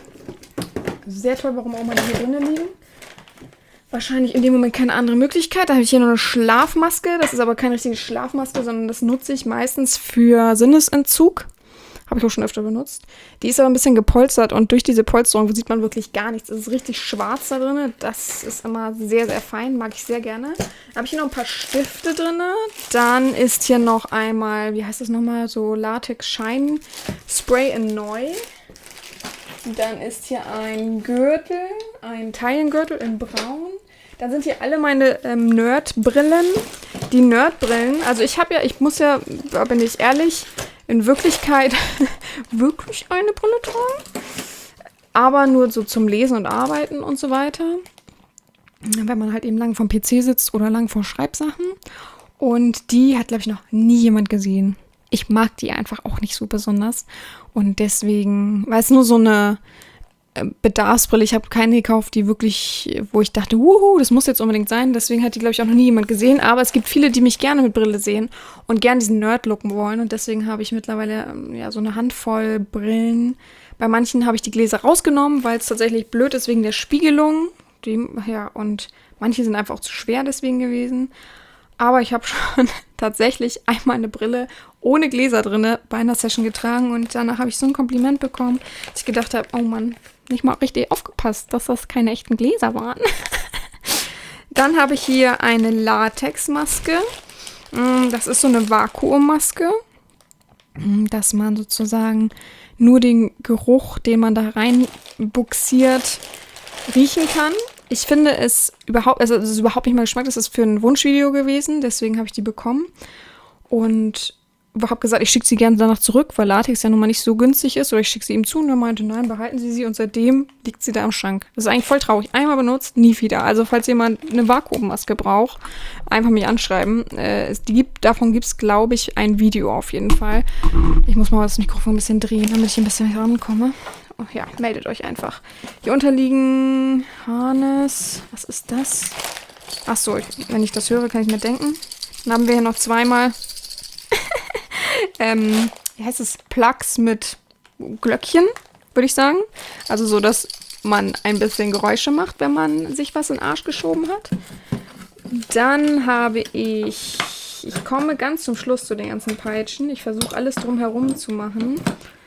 Sehr toll, warum auch mal die hier drinnen liegen. Wahrscheinlich in dem Moment keine andere Möglichkeit. Da habe ich hier noch eine Schlafmaske. Das ist aber keine richtige Schlafmaske, sondern das nutze ich meistens für Sinnesentzug. Habe ich auch schon öfter benutzt. Die ist aber ein bisschen gepolstert und durch diese Polsterung sieht man wirklich gar nichts. Es ist richtig schwarz da drin. Das ist immer sehr, sehr fein. Mag ich sehr gerne. Dann habe ich hier noch ein paar Stifte drin. Dann ist hier noch einmal, wie heißt das nochmal, so Latex Shine Spray in Neu. Dann ist hier ein Gürtel, ein Taillengürtel in Braun. Dann sind hier alle meine ähm, Nerd-Brillen. Die Nerd-Brillen, also ich habe ja, ich muss ja, da bin ich ehrlich, in Wirklichkeit wirklich eine Brille tragen. Aber nur so zum Lesen und Arbeiten und so weiter. Wenn man halt eben lang vom P C sitzt oder lang vor Schreibsachen. Und die hat, glaube ich, noch nie jemand gesehen. Ich mag die einfach auch nicht so besonders. Und deswegen, weil es nur so eine Bedarfsbrille, ich habe keine gekauft, die wirklich, wo ich dachte, wuhu, das muss jetzt unbedingt sein. Deswegen hat die, glaube ich, auch noch nie jemand gesehen. Aber es gibt viele, die mich gerne mit Brille sehen und gerne diesen Nerd-Look wollen. Und deswegen habe ich mittlerweile ja so eine Handvoll Brillen. Bei manchen habe ich die Gläser rausgenommen, weil es tatsächlich blöd ist wegen der Spiegelung. Die, ja, und manche sind einfach auch zu schwer deswegen gewesen. Aber ich habe schon tatsächlich einmal eine Brille ohne Gläser drinne bei einer Session getragen und danach habe ich so ein Kompliment bekommen, dass ich gedacht habe, oh Mann, nicht mal richtig aufgepasst, dass das keine echten Gläser waren. Dann habe ich hier eine Latexmaske. Das ist so eine Vakuummaske, dass man sozusagen nur den Geruch, den man da reinbuxiert, riechen kann. Ich finde es überhaupt, also es ist überhaupt nicht mein Geschmack, das ist für ein Wunschvideo gewesen, deswegen habe ich die bekommen. Und habe gesagt, ich schicke sie gerne danach zurück, weil Latex ja nun mal nicht so günstig ist. Oder ich schicke sie ihm zu und er meinte, nein, behalten Sie sie. Und seitdem liegt sie da im Schrank. Das ist eigentlich voll traurig. Einmal benutzt, nie wieder. Also falls jemand eine Vakuummaske braucht, einfach mich anschreiben. Äh, es gibt, davon gibt es, glaube ich, ein Video auf jeden Fall. Ich muss mal das Mikrofon ein bisschen drehen, damit ich ein bisschen rankomme. Oh, ja, meldet euch einfach. Hier unterliegen Harness. Was ist das? Ach so, ich, wenn ich das höre, kann ich mir denken. Dann haben wir hier noch zweimal ähm, wie heißt es? Plugs mit Glöckchen, würde ich sagen. Also so, dass man ein bisschen Geräusche macht, wenn man sich was in den Arsch geschoben hat. Dann habe ich... Ich komme ganz zum Schluss zu den ganzen Peitschen. Ich versuche alles drumherum zu machen.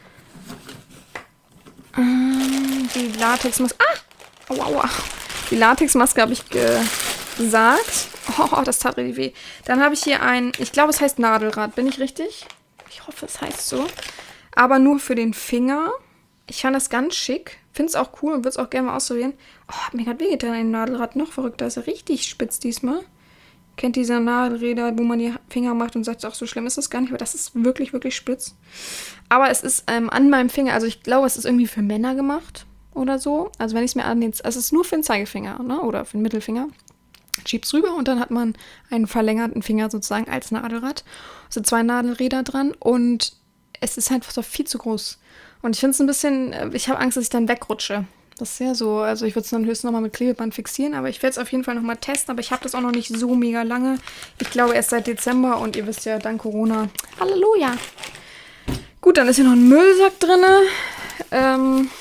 Die Latexmaske. Ah! Aua, aua. Die Latexmaske habe ich gesagt. Oh, das tat richtig weh. Dann habe ich hier ein, ich glaube, es heißt Nadelrad. Bin ich richtig? Ich hoffe, es heißt so. Aber nur für den Finger. Ich fand das ganz schick. Finde es auch cool und würde es auch gerne mal ausprobieren. Oh, hat mir gerade wehgetan, ein Nadelrad. Noch verrückter. Ist ja richtig spitz diesmal. Kennt diese Nadelräder, wo man die Finger macht und sagt, ach, so schlimm ist das gar nicht. Aber das ist wirklich, wirklich spitz. Aber es ist ähm, an meinem Finger, also ich glaube, es ist irgendwie für Männer gemacht oder so. Also wenn ich es mir an den, also es ist nur für den Zeigefinger, ne? Oder für den Mittelfinger. Schiebt's rüber und dann hat man einen verlängerten Finger sozusagen als Nadelrad. Es sind zwei Nadelräder dran und es ist einfach so viel zu groß. Und ich finde es ein bisschen, ich habe Angst, dass ich dann wegrutsche. Das ist ja so, also ich würde es dann höchstens nochmal mit Klebeband fixieren, aber ich werde es auf jeden Fall nochmal testen, aber ich habe das auch noch nicht so mega lange. Ich glaube erst seit Dezember und ihr wisst ja, dank Corona, Halleluja. Gut, dann ist hier noch ein Müllsack drin. Ähm,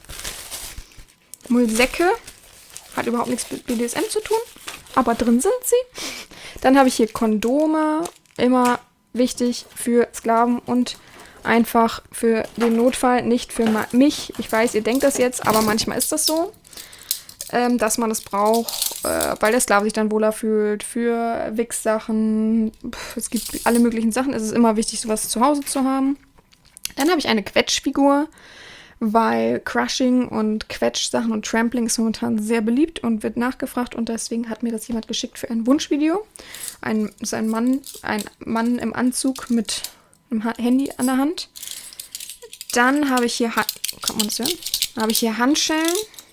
Müllsäcke. Hat überhaupt nichts mit B D S M zu tun, aber drin sind sie. Dann habe ich hier Kondome, immer wichtig für Sklaven und einfach für den Notfall, nicht für mich. Ich weiß, ihr denkt das jetzt, aber manchmal ist das so, ähm, dass man es braucht, äh, weil der Sklave sich dann wohler fühlt, für Wichssachen. Es gibt alle möglichen Sachen. Es ist immer wichtig, sowas zu Hause zu haben. Dann habe ich eine Quetschfigur, weil Crushing und Quetschsachen und Trampling ist momentan sehr beliebt und wird nachgefragt und deswegen hat mir das jemand geschickt für ein Wunschvideo. Ein, ist ein Mann, ein Mann im Anzug mit einem Handy an der Hand. Dann habe ich hier, ha- kann man das hören? Dann habe ich hier Handschellen,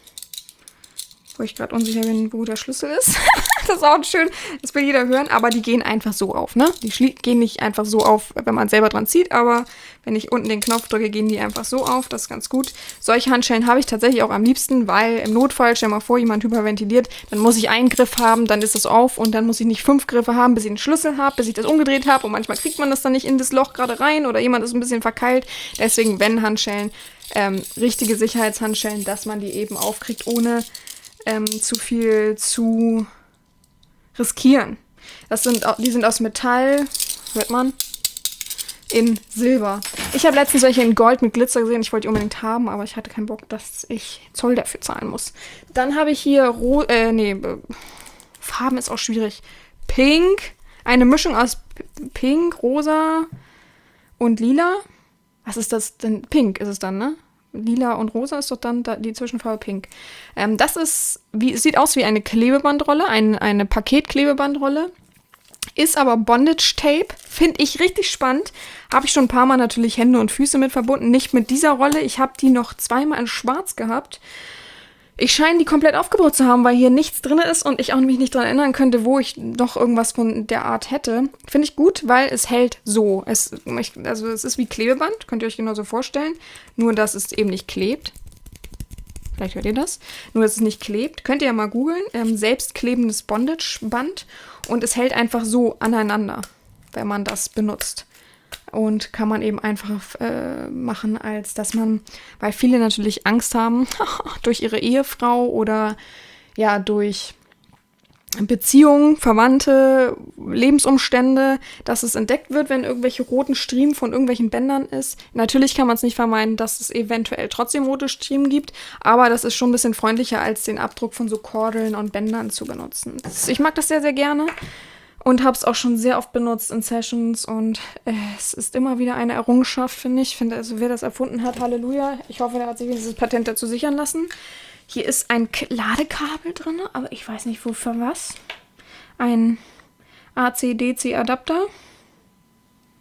wo ich gerade unsicher bin, wo der Schlüssel ist. Das ist auch schön, das will jeder hören, aber die gehen einfach so auf, ne? Die schlie- gehen nicht einfach so auf, wenn man selber dran zieht, aber wenn ich unten den Knopf drücke, gehen die einfach so auf, das ist ganz gut. Solche Handschellen habe ich tatsächlich auch am liebsten, weil im Notfall, stell mal vor, jemand hyperventiliert, dann muss ich einen Griff haben, dann ist es auf und dann muss ich nicht fünf Griffe haben, bis ich den Schlüssel habe, bis ich das umgedreht habe und manchmal kriegt man das dann nicht in das Loch gerade rein oder jemand ist ein bisschen verkeilt. Deswegen, wenn Handschellen, ähm, richtige Sicherheitshandschellen, dass man die eben aufkriegt, ohne ähm, zu viel zu riskieren. Das sind, die sind aus Metall, hört man, in Silber. Ich habe letztens welche in Gold mit Glitzer gesehen. Ich wollte die unbedingt haben, aber ich hatte keinen Bock, dass ich Zoll dafür zahlen muss. Dann habe ich hier, Ro äh, nee, äh, Farben ist auch schwierig. Pink, eine Mischung aus Pink, Rosa und Lila. Was ist das denn? Pink ist es dann, ne? Lila und Rosa ist doch dann da die Zwischenfarbe Pink. Ähm, das ist, wie, es sieht aus wie eine Klebebandrolle, ein, eine Paketklebebandrolle. Ist aber Bondage Tape. Finde ich richtig spannend. Habe ich schon ein paar Mal natürlich Hände und Füße mit verbunden. Nicht mit dieser Rolle. Ich habe die noch zweimal in schwarz gehabt. Ich scheine die komplett aufgebaut zu haben, weil hier nichts drin ist und ich auch mich nicht daran erinnern könnte, wo ich noch irgendwas von der Art hätte. Finde ich gut, weil es hält so. Es, also es ist wie Klebeband, könnt ihr euch genauso vorstellen. Nur, dass es eben nicht klebt. Vielleicht hört ihr das. Nur, dass es nicht klebt. Könnt ihr ja mal googeln. Ähm, selbstklebendes Bondage-Band. Und es hält einfach so aneinander, wenn man das benutzt. Und kann man eben einfach äh, machen, als dass man, weil viele natürlich Angst haben, durch ihre Ehefrau oder ja, durch Beziehungen, Verwandte, Lebensumstände, dass es entdeckt wird, wenn irgendwelche roten Striemen von irgendwelchen Bändern ist. Natürlich kann man es nicht vermeiden, dass es eventuell trotzdem rote Striemen gibt, aber das ist schon ein bisschen freundlicher, als den Abdruck von so Kordeln und Bändern zu benutzen. Das, ich mag das sehr, sehr gerne. Und habe es auch schon sehr oft benutzt in Sessions und äh, es ist immer wieder eine Errungenschaft, finde ich. Ich finde, also wer das erfunden hat, Halleluja. Ich hoffe, der hat sich dieses Patent dazu sichern lassen. Hier ist ein K- Ladekabel drin, aber ich weiß nicht, wofür was. Ein A C D C Adapter.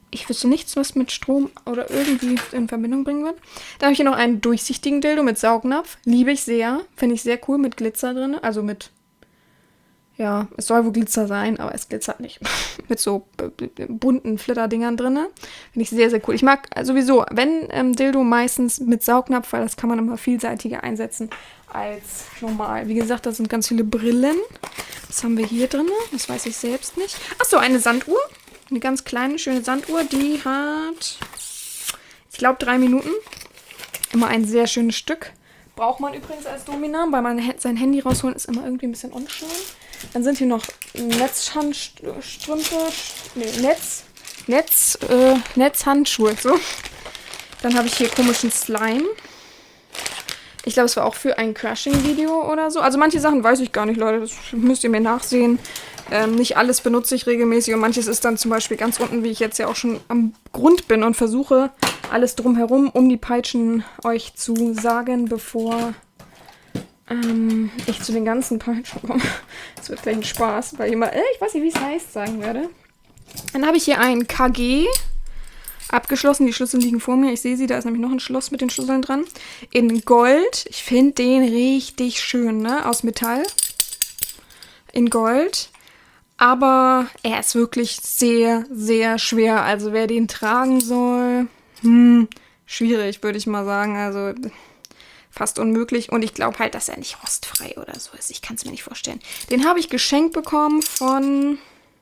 Ich wüsste nichts, was mit Strom oder irgendwie in Verbindung bringen wird. Dann habe ich hier noch einen durchsichtigen Dildo mit Saugnapf. Liebe ich sehr. Finde ich sehr cool mit Glitzer drin. Also mit, ja, es soll wohl Glitzer sein, aber es glitzert nicht. Mit so bunten Flitterdingern drin. Finde ich sehr, sehr cool. Ich mag sowieso, wenn ähm, Dildo, meistens mit Saugnapf, weil das kann man immer vielseitiger einsetzen als normal. Wie gesagt, da sind ganz viele Brillen. Was haben wir hier drin? Das weiß ich selbst nicht. Achso, eine Sanduhr. Eine ganz kleine, schöne Sanduhr. Die hat, ich glaube, drei Minuten. Immer ein sehr schönes Stück. Braucht man übrigens als Domina, weil man sein Handy rausholen ist immer irgendwie ein bisschen unschön. Dann sind hier noch Netzhandstrümpfe, nee, Netz, Netz, äh, Netzhandschuhe, so. Dann habe ich hier komischen Slime. Ich glaube, es war auch für ein Crashing-Video oder so. Also manche Sachen weiß ich gar nicht, Leute. Das müsst ihr mir nachsehen. Ähm, nicht alles benutze ich regelmäßig und manches ist dann zum Beispiel ganz unten, wie ich jetzt ja auch schon am Grund bin und versuche, alles drumherum um die Peitschen euch zu sagen, bevor ähm, ich zu den ganzen Peitschen komme. Das wird gleich ein Spaß, weil ich immer, äh, ich weiß nicht, wie es heißt, sagen werde. Dann habe ich hier ein K G abgeschlossen. Die Schlüssel liegen vor mir. Ich sehe sie, da ist nämlich noch ein Schloss mit den Schlüsseln dran. In Gold. Ich finde den richtig schön, ne? Aus Metall. In Gold. Aber er ist wirklich sehr, sehr schwer. Also wer den tragen soll, hm, schwierig, würde ich mal sagen. Also fast unmöglich. Und ich glaube halt, dass er nicht rostfrei oder so ist. Ich kann es mir nicht vorstellen. Den habe ich geschenkt bekommen von...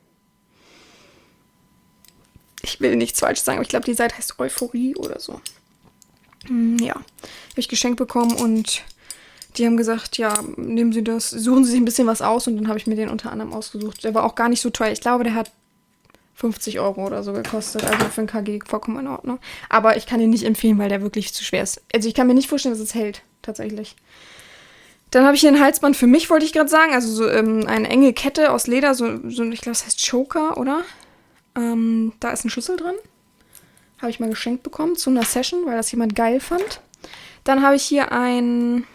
Ich will nichts falsch sagen, aber ich glaube, die Seite heißt Euphorie oder so. Hm, ja, habe ich geschenkt bekommen und die haben gesagt, ja, nehmen Sie das, suchen Sie sich ein bisschen was aus und dann habe ich mir den unter anderem ausgesucht. Der war auch gar nicht so teuer. Ich glaube, der hat fünfzig Euro oder so gekostet, also für ein K G vollkommen in Ordnung. Aber ich kann ihn nicht empfehlen, weil der wirklich zu schwer ist. Also ich kann mir nicht vorstellen, dass es hält, tatsächlich. Dann habe ich hier ein Halsband für mich, wollte ich gerade sagen. Also so ähm, eine enge Kette aus Leder, so, so ich glaube, das heißt Choker, oder? Ähm, da ist ein Schlüssel drin. Habe ich mal geschenkt bekommen zu einer Session, weil das jemand geil fand. Dann habe ich hier ein...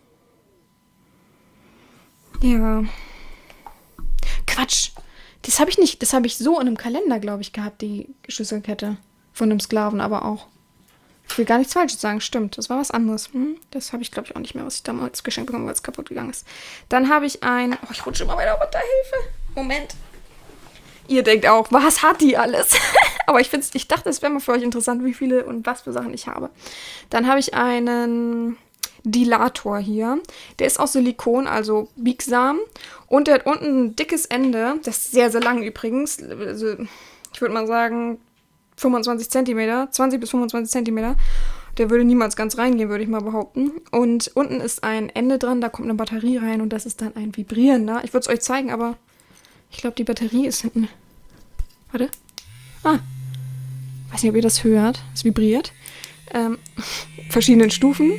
Ja. Quatsch. Das habe ich nicht. Das habe ich so in einem Kalender, glaube ich, gehabt, die Schlüsselkette. Von einem Sklaven aber auch. Ich will gar nichts Falsches sagen. Stimmt, das war was anderes. Hm? Das habe ich, glaube ich, auch nicht mehr, was ich damals geschenkt bekommen habe, weil es kaputt gegangen ist. Dann habe ich ein... Oh, ich rutsche immer weiter runter. Hilfe. Moment. Ihr denkt auch, was hat die alles? Aber ich, find's, ich dachte, es wäre mal für euch interessant, wie viele und was für Sachen ich habe. Dann habe ich einen Dilator hier. Der ist aus Silikon, also biegsam. Und der hat unten ein dickes Ende. Das ist sehr, sehr lang übrigens. Also, ich würde mal sagen fünfundzwanzig Zentimeter. zwanzig bis fünfundzwanzig Zentimeter. Der würde niemals ganz reingehen, würde ich mal behaupten. Und unten ist ein Ende dran, da kommt eine Batterie rein und das ist dann ein vibrierender. Ich würde es euch zeigen, aber ich glaube, die Batterie ist hinten. Warte. Ah. Weiß nicht, ob ihr das hört. Es vibriert. Ähm, verschiedenen Stufen.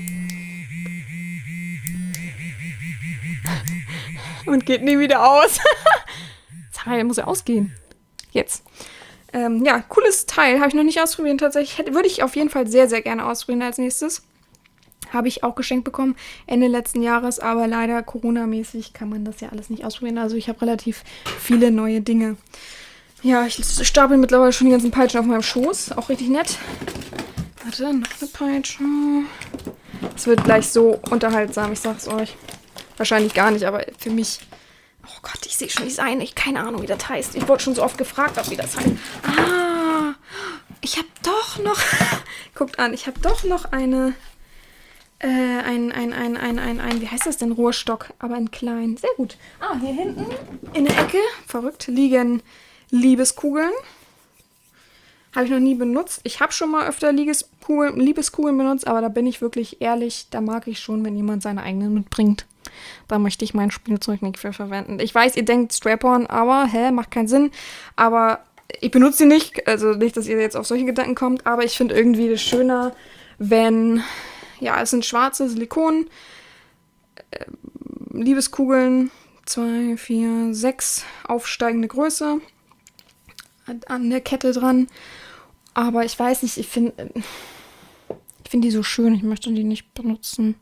Und geht nie wieder aus. Sag mal, der muss ja ausgehen. Jetzt. Ähm, ja, cooles Teil. Habe ich noch nicht ausprobiert. Tatsächlich hätte, würde ich auf jeden Fall sehr, sehr gerne ausprobieren als nächstes. Habe ich auch geschenkt bekommen Ende letzten Jahres. Aber leider Corona-mäßig kann man das ja alles nicht ausprobieren. Also ich habe relativ viele neue Dinge. Ja, ich stapel mittlerweile schon die ganzen Peitschen auf meinem Schoß. Auch richtig nett. Warte, noch eine Peitsche. Es wird gleich so unterhaltsam, ich sag's euch. Wahrscheinlich gar nicht, aber für mich... Oh Gott, ich sehe schon die Seine. Ich keine Ahnung, wie das heißt. Ich wurde schon so oft gefragt, ob wie das heißt. Ah, ich habe doch noch... Guckt an, ich habe doch noch eine... Äh, ein, ein, ein, ein, ein, ein... Wie heißt das denn? Rohrstock, aber in klein. Sehr gut. Ah, hier hinten in der Ecke, verrückt, liegen Liebeskugeln. Habe ich noch nie benutzt. Ich habe schon mal öfter Liebeskugeln, Liebeskugeln benutzt, aber da bin ich wirklich ehrlich, da mag ich schon, wenn jemand seine eigenen mitbringt. Da möchte ich mein Spielzeug nicht für verwenden. Ich weiß, ihr denkt Strap-on, aber, hä, macht keinen Sinn. Aber ich benutze sie nicht, also nicht, dass ihr jetzt auf solche Gedanken kommt, aber ich finde irgendwie das schöner, wenn, ja, es sind schwarze Silikon, äh, Liebeskugeln, zwei, vier, sechs, aufsteigende Größe, an der Kette dran. Aber ich weiß nicht, ich finde ich finde die so schön, ich möchte die nicht benutzen.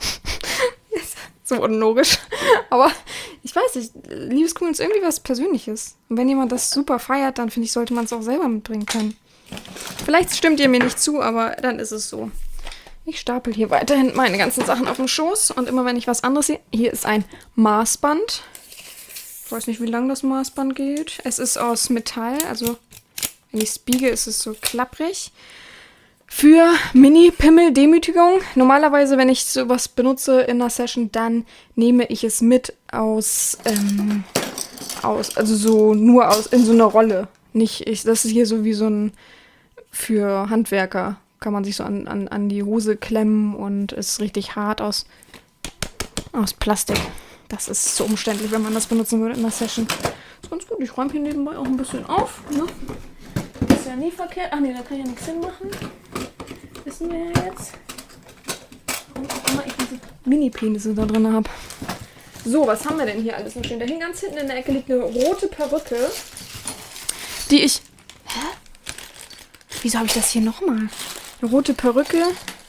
So unlogisch. Aber ich weiß nicht, Liebeskugeln ist irgendwie was Persönliches. Und wenn jemand das super feiert, dann finde ich, sollte man es auch selber mitbringen können. Vielleicht stimmt ihr mir nicht zu, aber dann ist es so. Ich stapel hier weiterhin meine ganzen Sachen auf dem Schoß und immer wenn ich was anderes sehe, hier ist ein Maßband. Ich weiß nicht, wie lang das Maßband geht. Es ist aus Metall, also wenn ich es biege, ist es so klapprig. Für Mini-Pimmel-Demütigung. Normalerweise, wenn ich sowas benutze in einer Session, dann nehme ich es mit aus, ähm, aus, also so nur aus, in so einer Rolle. Nicht, ich, das ist hier so wie so ein, für Handwerker kann man sich so an, an, an die Hose klemmen und ist richtig hart aus, aus Plastik. Das ist so umständlich, wenn man das benutzen würde in einer Session. Das ist ganz gut. Ich räume hier nebenbei auch ein bisschen auf. Ne? Ist ja nie verkehrt. Ach nee, da kann ich ja nichts hinmachen. Wissen wir ja jetzt. Und auch immer ich diese Mini-Penisse da drin habe. So, was haben wir denn hier alles noch schön? Da hinten ganz hinten in der Ecke liegt eine rote Perücke, die ich... Hä? Wieso habe ich das hier nochmal? Eine rote Perücke.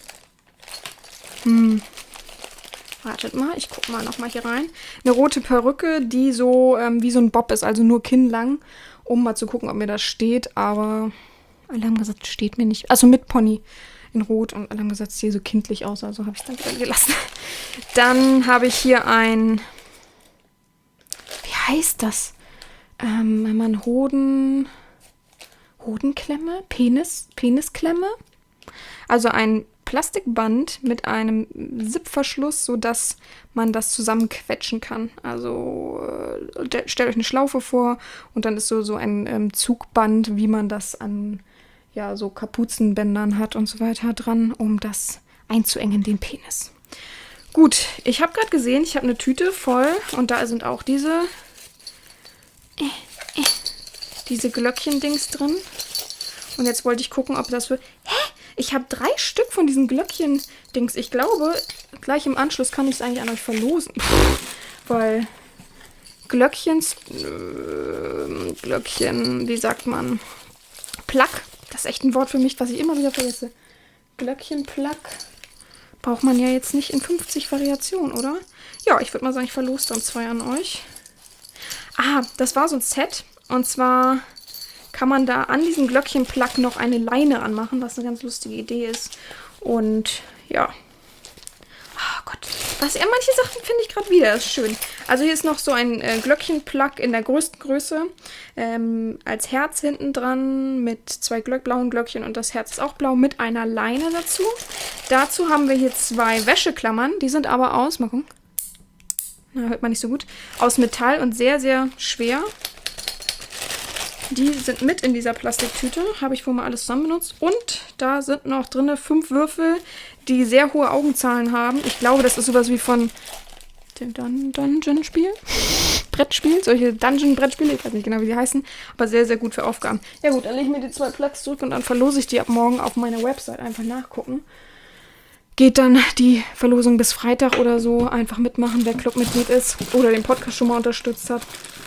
Hm. Wartet mal, ich guck mal nochmal hier rein. Eine rote Perücke, die so ähm, wie so ein Bob ist, also nur kinnlang, um mal zu gucken, ob mir das steht. Aber alle haben gesagt, steht mir nicht. Also mit Pony in Rot und alle haben gesagt, es sieht so kindlich aus, also habe ich es dann wieder gelassen. Dann habe ich hier ein, wie heißt das? Ähm, wenn man Hoden, Hodenklemme, Penis, Penisklemme. Also ein Plastikband mit einem Zipverschluss, sodass man das zusammenquetschen kann. Also äh, stellt euch eine Schlaufe vor und dann ist so, so ein ähm, Zugband, wie man das an ja, so Kapuzenbändern hat und so weiter dran, um das einzuengen, den Penis. Gut, ich habe gerade gesehen, ich habe eine Tüte voll und da sind auch diese äh, äh, diese Glöckchen-Dings drin. Und jetzt wollte ich gucken, ob das für... Hä? Ich habe drei Stück von diesen Glöckchen-Dings. Ich glaube, gleich im Anschluss kann ich es eigentlich an euch verlosen. Weil Glöckchens... Äh, Glöckchen, wie sagt man? Plug. Das ist echt ein Wort für mich, was ich immer wieder vergesse. Glöckchen-Plug. Braucht man ja jetzt nicht in fünfzig Variationen, oder? Ja, ich würde mal sagen, ich verlose dann zwei an euch. Ah, das war so ein Set. Und zwar... kann man da an diesem Glöckchen-Plug noch eine Leine anmachen, was eine ganz lustige Idee ist. Und ja. Oh Gott. Was, ja, manche Sachen finde ich gerade wieder. Das ist schön. Also hier ist noch so ein äh, Glöckchen-Plug in der größten Größe. Ähm, als Herz hinten dran mit zwei Glöck blauen Glöckchen und das Herz ist auch blau mit einer Leine dazu. Dazu haben wir hier zwei Wäscheklammern. Die sind aber aus, mal gucken. Na, hört man nicht so gut. Aus Metall und sehr, sehr schwer. Die sind mit in dieser Plastiktüte. Habe ich vorhin mal alles zusammen benutzt. Und da sind noch drin fünf Würfel, die sehr hohe Augenzahlen haben. Ich glaube, das ist sowas wie von dem Dun Dungeon-Spiel. Brettspiel. Solche Dungeon-Brettspiele. Ich weiß nicht genau, wie sie heißen. Aber sehr, sehr gut für Aufgaben. Ja gut, dann lege ich mir die zwei Plugs zurück und dann verlose ich die ab morgen auf meiner Website. Einfach nachgucken. Geht dann die Verlosung bis Freitag oder so. Einfach mitmachen, wer Clubmitglied ist. Oder den Podcast schon mal unterstützt hat.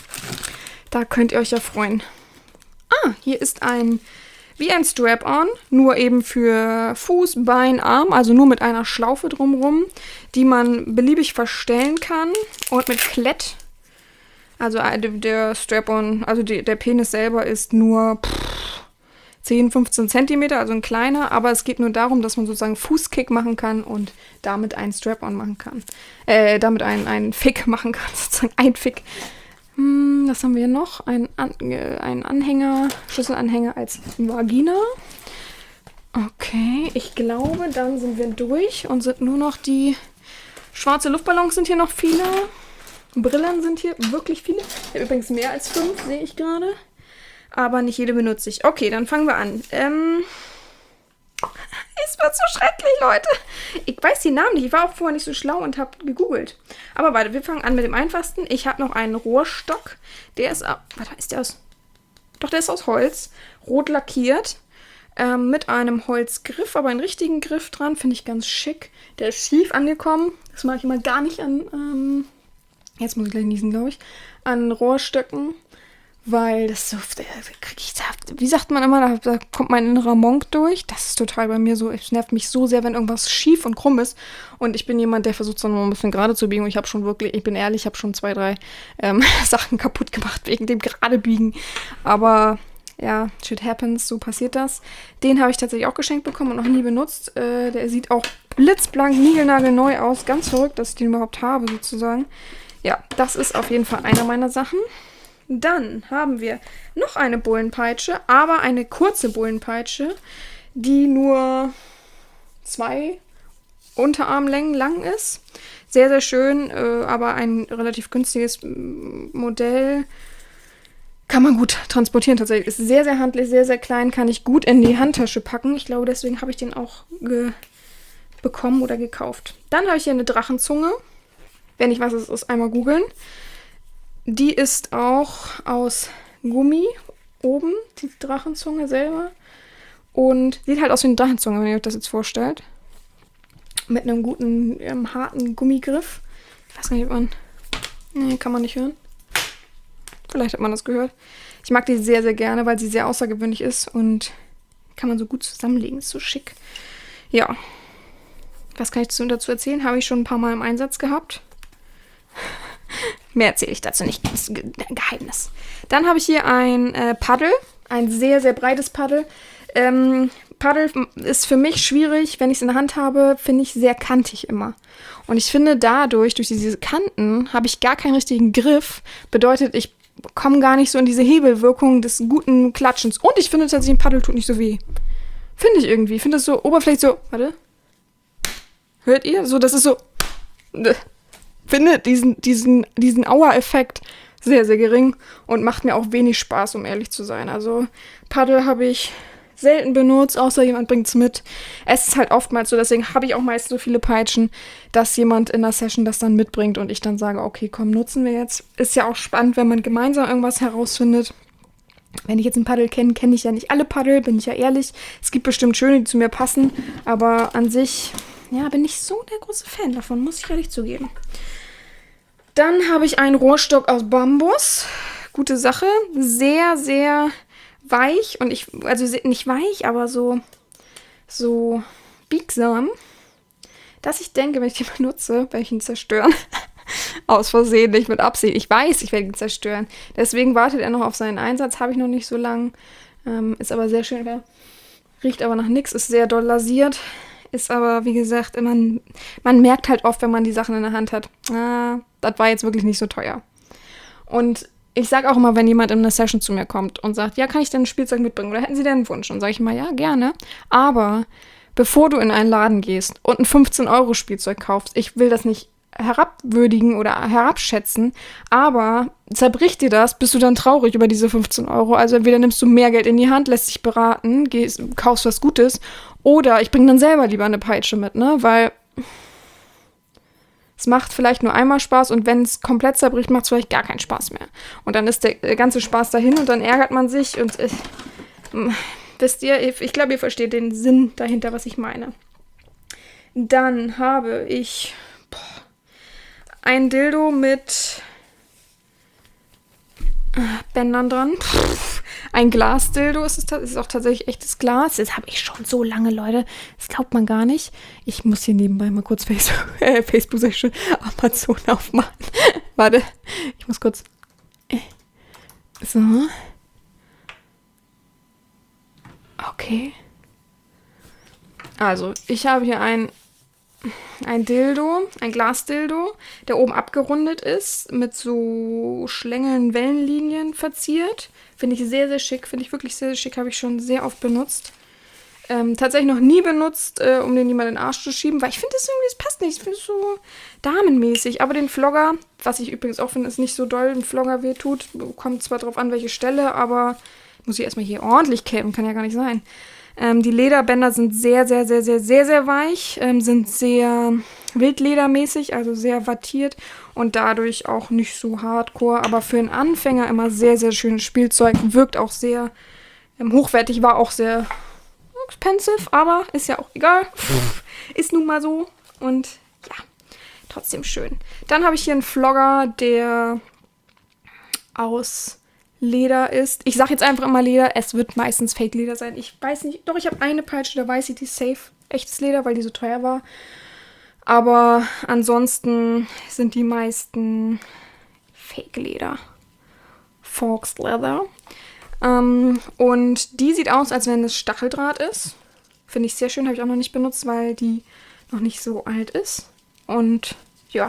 Da könnt ihr euch ja freuen. Ah, hier ist ein, wie ein Strap-on, nur eben für Fuß, Bein, Arm, also nur mit einer Schlaufe drumrum, die man beliebig verstellen kann und mit Klett. Also der Strap-on, also die, der Penis selber ist nur pff, zehn, fünfzehn Zentimeter, also ein kleiner, aber es geht nur darum, dass man sozusagen Fußkick machen kann und damit einen Strap-on machen kann. Äh, damit einen, einen Fick machen kann, sozusagen ein Fick. Hm, was haben wir hier noch? Ein, An äh, ein Anhänger, Schlüsselanhänger als Vagina. Okay, ich glaube, dann sind wir durch und sind nur noch die schwarze Luftballons sind hier noch viele. Brillen sind hier wirklich viele. Ich habe übrigens mehr als fünf, sehe ich gerade. Aber nicht jede benutze ich. Okay, dann fangen wir an. Ähm... Es wird so schrecklich, Leute. Ich weiß die Namen nicht. Ich war auch vorher nicht so schlau und habe gegoogelt. Aber warte, wir fangen an mit dem einfachsten. Ich habe noch einen Rohrstock. Der ist, warte, ist der aus... Doch, der ist aus Holz. Rot lackiert. Ähm, mit einem Holzgriff, aber einen richtigen Griff dran. Finde ich ganz schick. Der ist schief angekommen. Das mache ich immer gar nicht an... Ähm, jetzt muss ich gleich niesen, glaube ich. An Rohrstöcken. Weil das so, wie sagt man immer, da, da kommt mein innerer Monk durch. Das ist total bei mir so, es nervt mich so sehr, wenn irgendwas schief und krumm ist. Und ich bin jemand, der versucht es dann mal ein bisschen gerade zu biegen. Und ich habe schon wirklich, ich bin ehrlich, ich habe schon zwei, drei ähm, Sachen kaputt gemacht wegen dem gerade biegen. Aber ja, shit happens, so passiert das. Den habe ich tatsächlich auch geschenkt bekommen und noch nie benutzt. Äh, der sieht auch blitzblank, niegelnagelneu aus. Ganz verrückt, dass ich den überhaupt habe, sozusagen. Ja, das ist auf jeden Fall einer meiner Sachen. Dann haben wir noch eine Bullenpeitsche, aber eine kurze Bullenpeitsche, die nur zwei Unterarmlängen lang ist. Sehr, sehr schön, äh, aber ein relativ günstiges Modell. Kann man gut transportieren tatsächlich. Ist sehr, sehr handlich, sehr, sehr klein. Kann ich gut in die Handtasche packen. Ich glaube, deswegen habe ich den auch bekommen oder gekauft. Dann habe ich hier eine Drachenzunge. Wenn ich was es ist, einmal googeln. Die ist auch aus Gummi oben, die Drachenzunge selber. Und sieht halt aus wie eine Drachenzunge, wenn ihr euch das jetzt vorstellt. Mit einem guten, ähm, harten Gummigriff. Ich weiß gar nicht, ob man... Nee, kann man nicht hören. Vielleicht hat man das gehört. Ich mag die sehr, sehr gerne, weil sie sehr außergewöhnlich ist und kann man so gut zusammenlegen. Ist so schick. Ja. Was kann ich dazu erzählen? Habe ich schon ein paar Mal im Einsatz gehabt. Mehr erzähle ich dazu nicht. Das ist ein Geheimnis. Dann habe ich hier ein äh, Paddel. Ein sehr, sehr breites Paddel. Ähm, Paddel ist für mich schwierig. Wenn ich es in der Hand habe, finde ich sehr kantig immer. Und ich finde dadurch, durch diese Kanten, habe ich gar keinen richtigen Griff. Bedeutet, ich komme gar nicht so in diese Hebelwirkung des guten Klatschens. Und ich finde tatsächlich, ein Paddel tut nicht so weh. Finde ich irgendwie. Ich finde das so oberflächlich so... Warte. Hört ihr? So, das ist so... Finde diesen, diesen, diesen Aua-Effekt sehr, sehr gering und macht mir auch wenig Spaß, um ehrlich zu sein. Also Paddel habe ich selten benutzt, außer jemand bringt es mit. Es ist halt oftmals so, deswegen habe ich auch meist so viele Peitschen, dass jemand in der Session das dann mitbringt und ich dann sage, okay, komm, nutzen wir jetzt. Ist ja auch spannend, wenn man gemeinsam irgendwas herausfindet. Wenn ich jetzt ein Paddel kenne, kenne ich ja nicht alle Paddel, bin ich ja ehrlich. Es gibt bestimmt schöne, die zu mir passen, aber an sich, ja, bin ich so der große Fan davon, muss ich ehrlich zugeben. Dann habe ich einen Rohrstock aus Bambus. Gute Sache. Sehr, sehr weich und ich, also nicht weich, aber so, so biegsam, dass ich denke, wenn ich den benutze, werde ich ihn zerstören. Aus Versehen, nicht mit Absicht. Ich weiß, ich werde ihn zerstören. Deswegen wartet er noch auf seinen Einsatz. Habe ich noch nicht so lang. Ähm, ist aber sehr schön. Riecht aber nach nichts. Ist sehr doll lasiert. Ist aber, wie gesagt, man, man merkt halt oft, wenn man die Sachen in der Hand hat, ah, das war jetzt wirklich nicht so teuer. Und ich sage auch immer, wenn jemand in eine Session zu mir kommt und sagt, ja, kann ich denn ein Spielzeug mitbringen? Oder hätten Sie denn einen Wunsch? Und sage ich mal, ja, gerne. Aber bevor du in einen Laden gehst und ein fünfzehn-Euro-Spielzeug kaufst, ich will das nicht herabwürdigen oder herabschätzen, aber zerbricht dir das, bist du dann traurig über diese fünfzehn Euro. Also entweder nimmst du mehr Geld in die Hand, lässt dich beraten, gehst, kaufst was Gutes, oder ich bringe dann selber lieber eine Peitsche mit, ne, weil es macht vielleicht nur einmal Spaß und wenn es komplett zerbricht, macht es vielleicht gar keinen Spaß mehr. Und dann ist der, der ganze Spaß dahin und dann ärgert man sich und äh, wisst ihr, ich glaube, ihr versteht den Sinn dahinter, was ich meine. Dann habe ich boah, ein Dildo mit Bändern dran. Pff, ein Glasdildo ist es, ist auch tatsächlich echtes Glas. Das habe ich schon so lange, Leute. Das glaubt man gar nicht. Ich muss hier nebenbei mal kurz Facebook, äh, Facebook sag ich schon, Amazon aufmachen. Warte, ich muss kurz. So. Okay. Also, ich habe hier ein Ein Dildo, ein Glasdildo, der oben abgerundet ist, mit so Schlängeln, Wellenlinien verziert. Finde ich sehr, sehr schick. Finde ich wirklich sehr, sehr schick. Habe ich schon sehr oft benutzt. Ähm, tatsächlich noch nie benutzt, äh, um den jemand in den Arsch zu schieben, weil ich finde das irgendwie, das passt nicht. Ich finde es so damenmäßig. Aber den Flogger, was ich übrigens auch finde, ist nicht so doll, ein Flogger wehtut. Kommt zwar drauf an, welche Stelle, aber muss ich erstmal hier ordentlich kämmen, kann ja gar nicht sein. Ähm, die Lederbänder sind sehr, sehr, sehr, sehr, sehr, sehr weich, ähm, sind sehr wildledermäßig, also sehr wattiert und dadurch auch nicht so hardcore, aber für einen Anfänger immer sehr, sehr schönes Spielzeug, wirkt auch sehr ähm, hochwertig, war auch sehr expensive, aber ist ja auch egal, ist nun mal so und ja, trotzdem schön. Dann habe ich hier einen Flogger, der aus Leder ist. Ich sage jetzt einfach immer Leder, es wird meistens Fake-Leder sein. Ich weiß nicht, doch ich habe eine Peitsche, da weiß ich, die ist safe echtes Leder, weil die so teuer war. Aber ansonsten sind die meisten Fake-Leder. Fox Leather. Ähm, und die sieht aus, als wenn es Stacheldraht ist. Finde ich sehr schön, habe ich auch noch nicht benutzt, weil die noch nicht so alt ist. Und ja,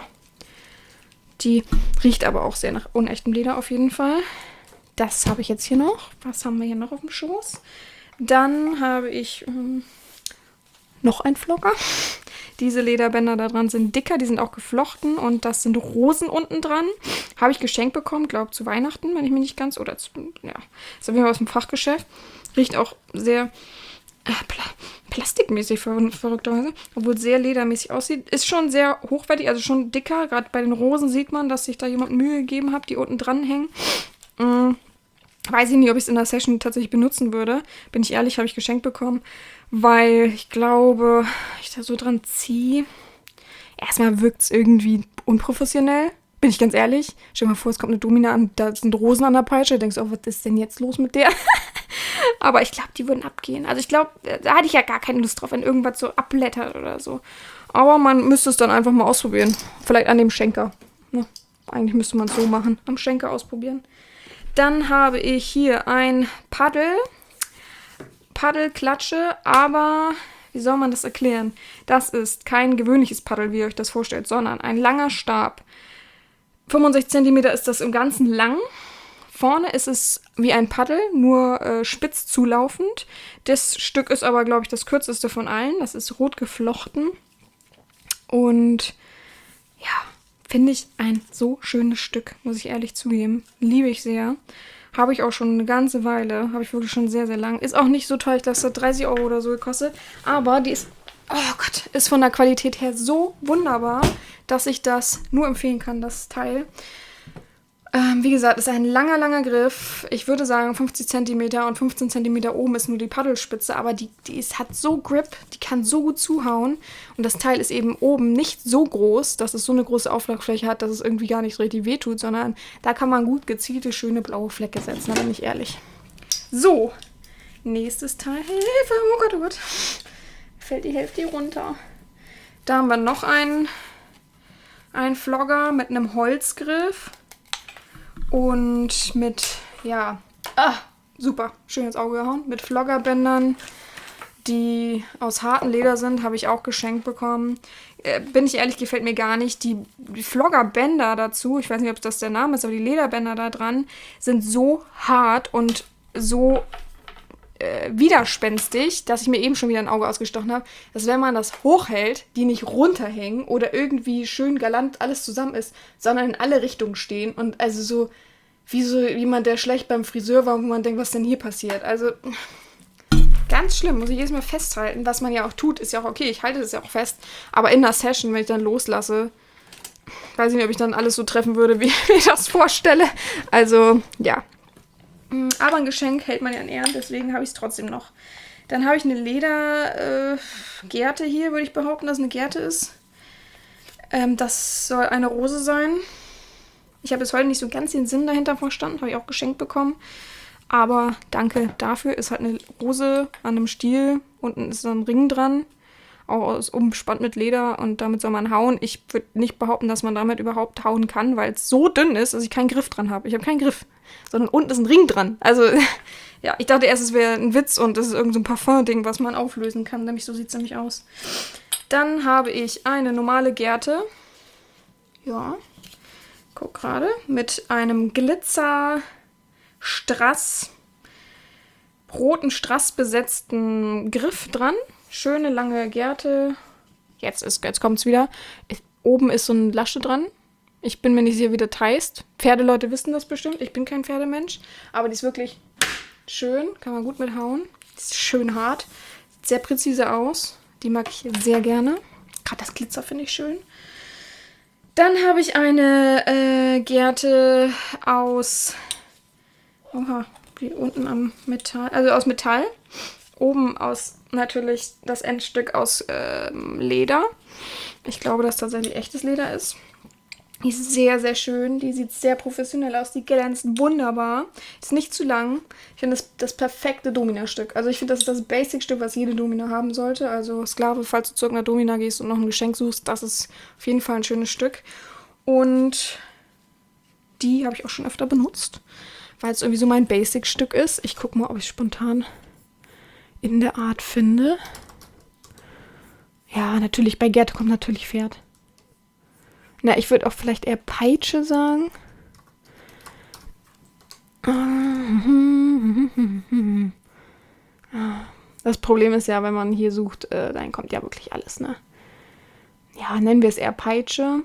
die riecht aber auch sehr nach unechtem Leder auf jeden Fall. Das habe ich jetzt hier noch. Was haben wir hier noch auf dem Schoß? Dann habe ich ähm, noch ein Flogger. Diese Lederbänder da dran sind dicker, die sind auch geflochten und das sind Rosen unten dran. Habe ich geschenkt bekommen, glaube zu Weihnachten, wenn ich mich nicht ganz, oder zu, ja, ist auf jeden Fall aus dem Fachgeschäft. Riecht auch sehr äh, pla plastikmäßig ver verrückterweise, obwohl es sehr ledermäßig aussieht. Ist schon sehr hochwertig, also schon dicker. Gerade bei den Rosen sieht man, dass sich da jemand Mühe gegeben hat, die unten dran hängen. Mm. Weiß ich nicht, ob ich es in der Session tatsächlich benutzen würde. Bin ich ehrlich, habe ich geschenkt bekommen. Weil ich glaube, ich da so dran ziehe. Erstmal wirkt es irgendwie unprofessionell. Bin ich ganz ehrlich. Stell dir mal vor, es kommt eine Domina an, da sind Rosen an der Peitsche. Du denkst, oh, was ist denn jetzt los mit der? Aber ich glaube, die würden abgehen. Also ich glaube, da hatte ich ja gar keine Lust drauf, wenn irgendwas so abblättert oder so. Aber man müsste es dann einfach mal ausprobieren. Vielleicht an dem Schenker. Ne? Eigentlich müsste man es so machen. Am Schenker ausprobieren. Dann habe ich hier ein Paddel. Paddelklatsche, aber wie soll man das erklären? Das ist kein gewöhnliches Paddel, wie ihr euch das vorstellt, sondern ein langer Stab. fünfundsechzig Zentimeter ist das im Ganzen lang. Vorne ist es wie ein Paddel, nur äh, spitz zulaufend. Das Stück ist aber, glaube ich, das kürzeste von allen. Das ist rot geflochten. Und ja, finde ich ein so schönes Stück, muss ich ehrlich zugeben. Liebe ich sehr. Habe ich auch schon eine ganze Weile. Habe ich wirklich schon sehr, sehr lang. Ist auch nicht so teuer. Ich glaube, es hat dreißig Euro oder so gekostet. Aber die ist, oh Gott, ist von der Qualität her so wunderbar, dass ich das nur empfehlen kann, das Teil. Ähm, wie gesagt, ist ein langer, langer Griff. Ich würde sagen fünfzig Zentimeter und fünfzehn Zentimeter oben ist nur die Paddelspitze. Aber die, die ist, hat so Grip, die kann so gut zuhauen. Und das Teil ist eben oben nicht so groß, dass es so eine große Auflagfläche hat, dass es irgendwie gar nicht richtig wehtut, sondern da kann man gut gezielte, schöne blaue Flecke setzen, da bin ich ehrlich. So, nächstes Teil. Hilfe, oh Gott, oh Gott. Fällt die Hälfte hier runter. Da haben wir noch einen, einen Flogger mit einem Holzgriff. Und mit, ja, ah, super, schön ins Auge gehauen. Mit Floggerbändern, die aus hartem Leder sind, habe ich auch geschenkt bekommen. Äh, bin ich ehrlich, gefällt mir gar nicht. Die, die Floggerbänder dazu, ich weiß nicht, ob das der Name ist, aber die Lederbänder da dran sind so hart und so äh, widerspenstig, dass ich mir eben schon wieder ein Auge ausgestochen habe, dass wenn man das hochhält, die nicht runterhängen oder irgendwie schön galant alles zusammen ist, sondern in alle Richtungen stehen und also so wie so jemand, der schlecht beim Friseur war, wo man denkt, was denn hier passiert. Also ganz schlimm, muss ich jedes Mal festhalten. Was man ja auch tut, ist ja auch okay, ich halte das ja auch fest, aber in der Session, wenn ich dann loslasse, weiß ich nicht, ob ich dann alles so treffen würde, wie ich mir das vorstelle. Also, ja. Aber ein Geschenk hält man ja in Ehren, deswegen habe ich es trotzdem noch. Dann habe ich eine Ledergerte äh, hier, würde ich behaupten, dass es eine Gerte ist. Ähm, das soll eine Rose sein. Ich habe bis heute nicht so ganz den Sinn dahinter verstanden, habe ich auch geschenkt bekommen. Aber danke dafür. Ist halt eine Rose an einem Stiel, unten ist so ein Ring dran, auch aus, umspannt mit Leder und damit soll man hauen. Ich würde nicht behaupten, dass man damit überhaupt hauen kann, weil es so dünn ist, dass ich keinen Griff dran habe. Ich habe keinen Griff, sondern unten ist ein Ring dran. Also, ja, ich dachte erst, es wäre ein Witz und das ist irgendein so Parfum-Ding, was man auflösen kann. Nämlich so sieht es nämlich aus. Dann habe ich eine normale Gerte. Ja, guck gerade. Mit einem Glitzer-Strass, roten Strass besetzten Griff dran. Schöne lange Gerte. Jetzt, ist, jetzt kommt es wieder. Ich, oben ist so eine Lasche dran. Ich bin mir nicht sicher, wie das heißt. Pferdeleute wissen das bestimmt. Ich bin kein Pferdemensch. Aber die ist wirklich schön. Kann man gut mithauen. Die ist schön hart. Sieht sehr präzise aus. Die mag ich sehr gerne. Gerade das Glitzer finde ich schön. Dann habe ich eine äh, Gerte aus... Oha, wie unten am Metall. Also aus Metall. Oben aus natürlich das Endstück aus äh, Leder. Ich glaube, dass tatsächlich echtes Leder ist. Die ist sehr, sehr schön. Die sieht sehr professionell aus. Die glänzt wunderbar. Ist nicht zu lang. Ich finde das das perfekte Domina-Stück. Also ich finde, das ist das Basic-Stück, was jede Domina haben sollte. Also Sklave, falls du zu irgendeiner Domina gehst und noch ein Geschenk suchst, das ist auf jeden Fall ein schönes Stück. Und die habe ich auch schon öfter benutzt. weil es irgendwie so mein Basic-Stück ist. Ich gucke mal, ob ich spontan in der Art finde. Ja, natürlich, bei Gerd kommt natürlich Pferd. Na, ich würde auch vielleicht eher Peitsche sagen. Das Problem ist ja, wenn man hier sucht, äh, dann kommt ja wirklich alles, ne? Ja, nennen wir es eher Peitsche.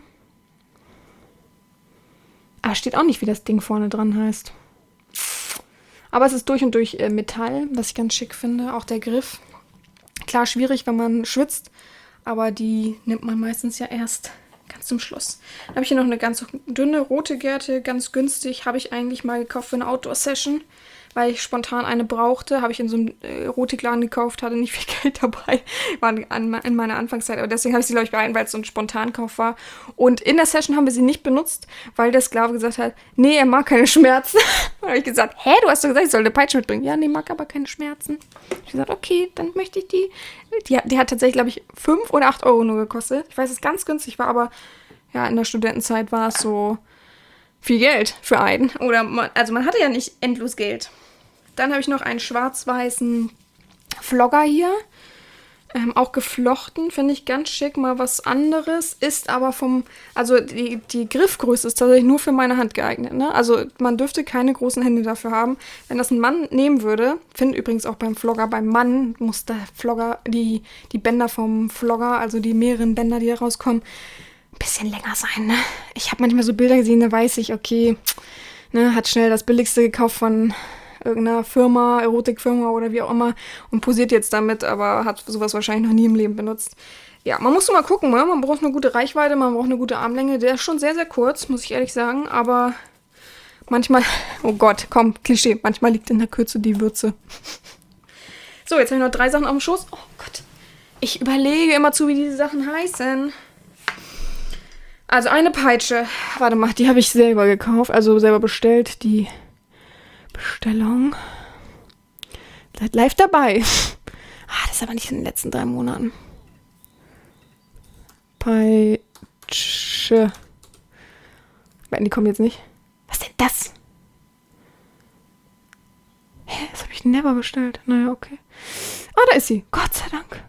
Aber steht auch nicht, wie das Ding vorne dran heißt. Aber es ist durch und durch äh, Metall, was ich ganz schick finde. Auch der Griff. Klar, schwierig, wenn man schwitzt. Aber die nimmt man meistens ja erst ganz zum Schluss. Dann habe ich hier noch eine ganz dünne rote Gerte, ganz günstig. Habe ich eigentlich mal gekauft für eine Outdoor-Session, weil ich spontan eine brauchte. Habe ich in so einem äh, Erotikladen gekauft, hatte nicht viel Geld dabei. War an, in meiner Anfangszeit. Aber deswegen habe ich sie, glaube ich, behalten, weil es so ein Spontankauf war. Und in der Session haben wir sie nicht benutzt, weil der Sklave gesagt hat, nee, er mag keine Schmerzen. Dann habe ich gesagt, hä, du hast doch gesagt, ich soll eine Peitsche mitbringen. Ja, nee, mag aber keine Schmerzen. Ich habe gesagt, okay, dann möchte ich die. Die, die hat tatsächlich, glaube ich, fünf oder acht Euro nur gekostet. Ich weiß, dass es ganz günstig war, aber ja, in der Studentenzeit war es so viel Geld für einen. Oder man, also man hatte ja nicht endlos Geld. Dann habe ich noch einen schwarz-weißen Flogger hier. Ähm, auch geflochten, finde ich ganz schick, mal was anderes. Ist aber vom, also die, die Griffgröße ist tatsächlich nur für meine Hand geeignet, ne? Also man dürfte keine großen Hände dafür haben. Wenn das ein Mann nehmen würde, finde übrigens auch beim Flogger, beim Mann muss der Flogger, die, die Bänder vom Flogger, also die mehreren Bänder, die da rauskommen, ein bisschen länger sein, ne? Ich habe manchmal so Bilder gesehen, da weiß ich, okay, ne, hat schnell das Billigste gekauft von irgendeiner Firma, Erotikfirma oder wie auch immer und posiert jetzt damit, aber hat sowas wahrscheinlich noch nie im Leben benutzt. Ja, man muss so mal gucken, ne? Man braucht eine gute Reichweite, man braucht eine gute Armlänge. Der ist schon sehr, sehr kurz, muss ich ehrlich sagen, aber manchmal, oh Gott, komm, Klischee, manchmal liegt in der Kürze die Würze. So, jetzt habe ich noch drei Sachen auf dem Schoß. Oh Gott, ich überlege immer zu, wie diese Sachen heißen. Also eine Peitsche, warte mal, die habe ich selber gekauft, also selber bestellt, die Bestellung. Seid live dabei. Ah, das ist aber nicht in den letzten drei Monaten. Peitsche. Die kommen jetzt nicht. Was ist denn das? Hä, das habe ich never bestellt. Naja, okay. Ah, da ist sie. Gott sei Dank.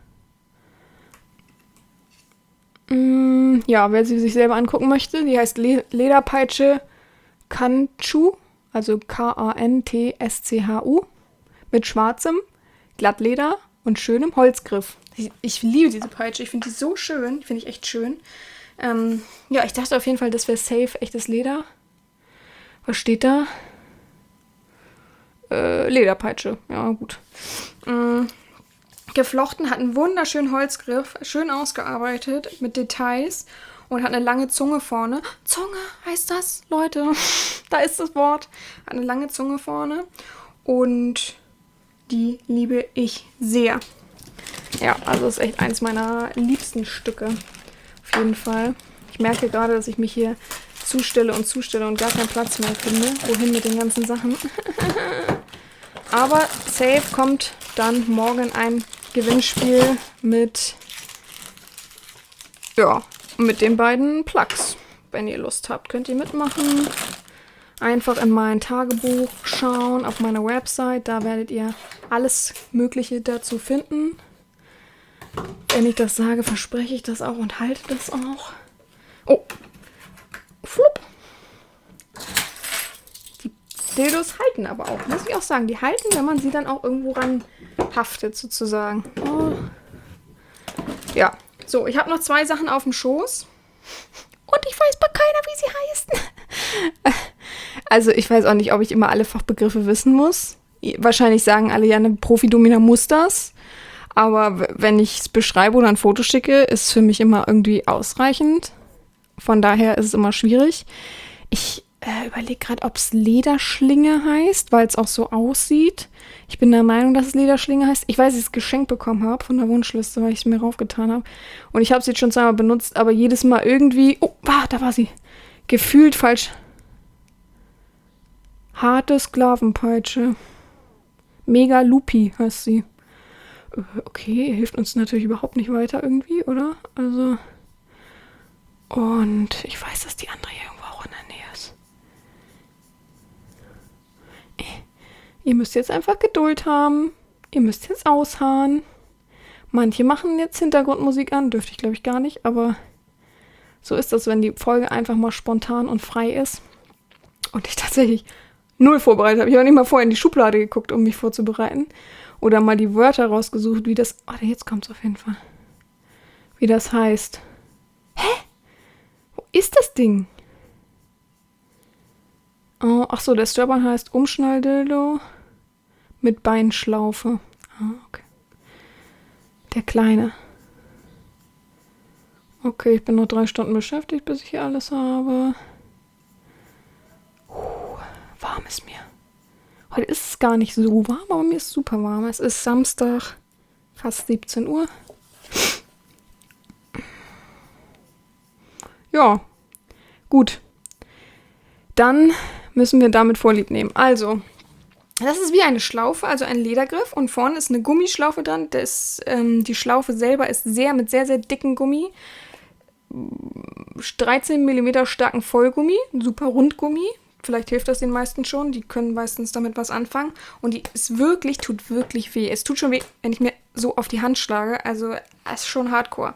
Mm, ja, wer sie sich selber angucken möchte, die heißt Le- Lederpeitsche Kanchu. Also K A N T S C H U, mit schwarzem Glattleder und schönem Holzgriff. Ich, ich liebe diese Peitsche, ich finde die so schön, die finde ich echt schön. Ähm, ja, ich dachte auf jeden Fall, das wäre safe, echtes Leder. Was steht da? Äh, Lederpeitsche, ja gut. Ähm, geflochten, hat einen wunderschönen Holzgriff, schön ausgearbeitet, mit Details. Und hat eine lange Zunge vorne. Zunge heißt das, Leute. Da ist das Wort. Hat eine lange Zunge vorne. Und die liebe ich sehr. Ja, also ist echt eins meiner liebsten Stücke. Auf jeden Fall. Ich merke gerade, dass ich mich hier zustelle und zustelle und gar keinen Platz mehr finde. Wohin mit den ganzen Sachen? Aber safe kommt dann morgen ein Gewinnspiel mit... Ja, mit den beiden Plugs. Wenn ihr Lust habt, könnt ihr mitmachen. Einfach in mein Tagebuch schauen, auf meiner Website. Da werdet ihr alles Mögliche dazu finden. Wenn ich das sage, verspreche ich das auch und halte das auch. Oh, flupp. Die Dildos halten aber auch, muss ich auch sagen. Die halten, wenn man sie dann auch irgendwo ran haftet, sozusagen. Oh. Ja. So, ich habe noch zwei Sachen auf dem Schoß. Und ich weiß bei keiner, wie sie heißen. Also ich weiß auch nicht, ob ich immer alle Fachbegriffe wissen muss. Wahrscheinlich sagen alle, ja, eine Profi-Domina muss das. Aber wenn ich es beschreibe oder ein Foto schicke, ist es für mich immer irgendwie ausreichend. Von daher ist es immer schwierig. Ich äh, überlege gerade, ob es Lederschlinge heißt, weil es auch so aussieht. Ich bin der Meinung, dass es Lederschlinge heißt. Ich weiß, dass ich es geschenkt bekommen habe von der Wunschliste, weil ich es mir raufgetan habe. Und ich habe es jetzt schon zweimal benutzt, aber jedes Mal irgendwie... Oh, ah, da war sie. Gefühlt falsch. Harte Sklavenpeitsche. Mega Lupi heißt sie. Okay, hilft uns natürlich überhaupt nicht weiter irgendwie, oder? Also... Und ich weiß, dass die andere hier irgendwo auch in der Nähe ist. Ihr müsst jetzt einfach Geduld haben. Ihr müsst jetzt ausharren. Manche machen jetzt Hintergrundmusik an, dürfte ich glaube ich gar nicht, aber so ist das, wenn die Folge einfach mal spontan und frei ist. Und ich tatsächlich null vorbereitet habe. Ich habe nicht mal vorher in die Schublade geguckt, um mich vorzubereiten. Oder mal die Wörter rausgesucht, wie das... Oh, jetzt kommt es auf jeden Fall. Wie das heißt. Hä? Wo ist das Ding? Oh, ach so, der Strap-on heißt Umschnalldildo mit Beinschlaufe. Ah, okay. Der Kleine. Okay, ich bin noch drei Stunden beschäftigt, bis ich hier alles habe. Uh, warm ist mir. Heute ist es gar nicht so warm, aber mir ist super warm. Es ist Samstag, fast siebzehn Uhr. Ja, gut. Dann müssen wir damit Vorlieb nehmen. Also, das ist wie eine Schlaufe, also ein Ledergriff. Und vorne ist eine Gummischlaufe dran. Das, ähm, die Schlaufe selber ist sehr mit sehr, sehr dicken Gummi. dreizehn Millimeter starken Vollgummi. Super Rundgummi. Vielleicht hilft das den meisten schon. Die können meistens damit was anfangen. Und die ist wirklich, tut wirklich weh. Es tut schon weh, wenn ich mir so auf die Hand schlage. Also, es ist schon hardcore.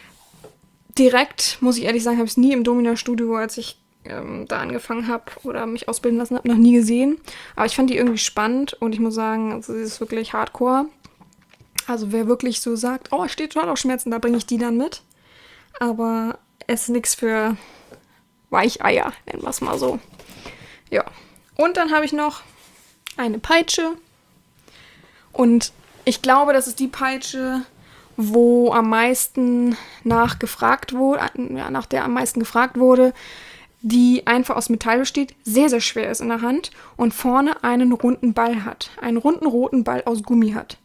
Direkt, muss ich ehrlich sagen, habe ich es nie im Domina-Studio, als ich ähm, da angefangen habe oder mich ausbilden lassen habe, noch nie gesehen. Aber ich fand die irgendwie spannend und ich muss sagen, also, sie ist wirklich hardcore. Also, wer wirklich so sagt, oh, ich stehe total auf Schmerzen, da bringe ich die dann mit. Aber es ist nichts für Weicheier, nennen wir es mal so. Ja, und dann habe ich noch eine Peitsche und ich glaube, das ist die Peitsche, wo am meisten nachgefragt wurde, ja, nach der am meisten gefragt wurde, die einfach aus Metall besteht, sehr, sehr schwer ist in der Hand und vorne einen runden Ball hat, einen runden roten Ball aus Gummi hat.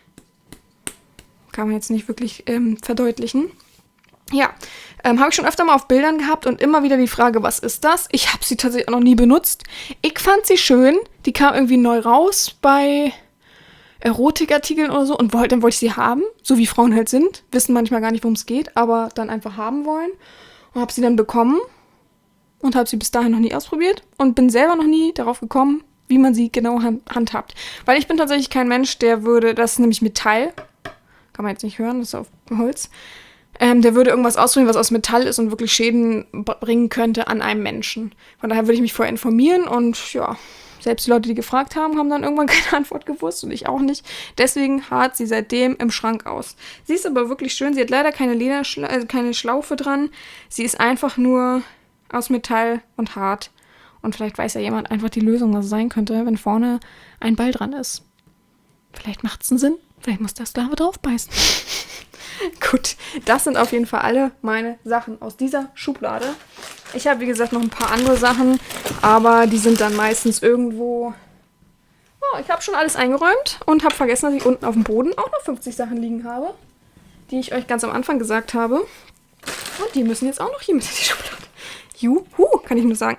Kann man jetzt nicht wirklich ähm, verdeutlichen. Ja, ähm, habe ich schon öfter mal auf Bildern gehabt und immer wieder die Frage, was ist das? Ich habe sie tatsächlich auch noch nie benutzt. Ich fand sie schön. Die kam irgendwie neu raus bei Erotikartikeln oder so und wollte, dann wollte ich sie haben, so wie Frauen halt sind. Wissen manchmal gar nicht, worum es geht, aber dann einfach haben wollen. Und habe sie dann bekommen und habe sie bis dahin noch nie ausprobiert und bin selber noch nie darauf gekommen, wie man sie genau hand- handhabt. Weil ich bin tatsächlich kein Mensch, der würde, das ist nämlich Metall, kann man jetzt nicht hören, das ist auf Holz, Ähm, der würde irgendwas ausprobieren, was aus Metall ist und wirklich Schäden b- bringen könnte an einem Menschen. Von daher würde ich mich vorher informieren und ja, selbst die Leute, die gefragt haben, haben dann irgendwann keine Antwort gewusst und ich auch nicht. Deswegen harrt sie seitdem im Schrank aus. Sie ist aber wirklich schön. Sie hat leider keine Lederschla- also keine Schlaufe dran. Sie ist einfach nur aus Metall und hart. Und vielleicht weiß ja jemand einfach die Lösung, was es sein könnte, wenn vorne ein Ball dran ist. Vielleicht macht es einen Sinn. Vielleicht muss der Sklave draufbeißen. Gut, das sind auf jeden Fall alle meine Sachen aus dieser Schublade. Ich habe, wie gesagt, noch ein paar andere Sachen, aber die sind dann meistens irgendwo... Oh, ich habe schon alles eingeräumt und habe vergessen, dass ich unten auf dem Boden auch noch fünfzig Sachen liegen habe, die ich euch ganz am Anfang gesagt habe. Und die müssen jetzt auch noch hier mit in die Schublade. Juhu, kann ich nur sagen.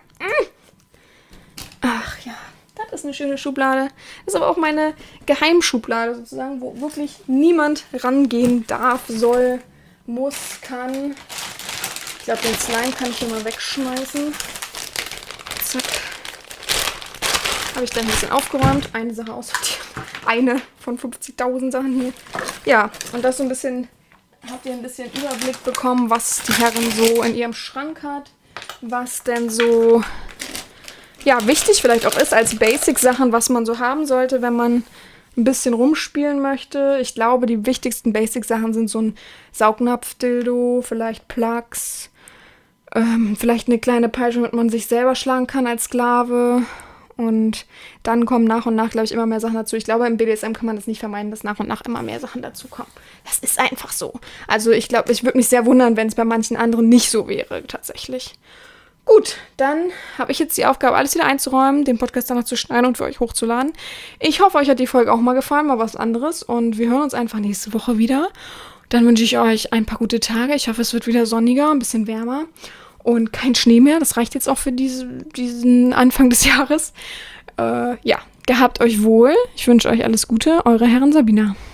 Ach ja. Das ist eine schöne Schublade. Das ist aber auch meine Geheimschublade sozusagen, wo wirklich niemand rangehen darf, soll, muss, kann. Ich glaube, den Slime kann ich hier mal wegschmeißen. Zack. Habe ich dann ein bisschen aufgeräumt. Eine Sache aussortiert. Eine von fünfzigtausend Sachen hier. Ja, und das so ein bisschen, habt ihr ein bisschen Überblick bekommen, was die Herren so in ihrem Schrank hat. Was denn so... ja, wichtig vielleicht auch ist als Basic-Sachen, was man so haben sollte, wenn man ein bisschen rumspielen möchte. Ich glaube, die wichtigsten Basic-Sachen sind so ein Saugnapf-Dildo, vielleicht Plugs, ähm, vielleicht eine kleine Peitsche, damit man sich selber schlagen kann als Sklave. Und dann kommen nach und nach, glaube ich, immer mehr Sachen dazu. Ich glaube, im B D S M kann man das nicht vermeiden, dass nach und nach immer mehr Sachen dazukommen. Das ist einfach so. Also ich glaube, ich würde mich sehr wundern, wenn es bei manchen anderen nicht so wäre, tatsächlich. Gut, dann habe ich jetzt die Aufgabe, alles wieder einzuräumen, den Podcast dann noch zu schneiden und für euch hochzuladen. Ich hoffe, euch hat die Folge auch mal gefallen, mal was anderes. Und wir hören uns einfach nächste Woche wieder. Dann wünsche ich euch ein paar gute Tage. Ich hoffe, es wird wieder sonniger, ein bisschen wärmer und kein Schnee mehr. Das reicht jetzt auch für diese, diesen Anfang des Jahres. Äh, ja, gehabt euch wohl. Ich wünsche euch alles Gute. Eure Herren Sabina.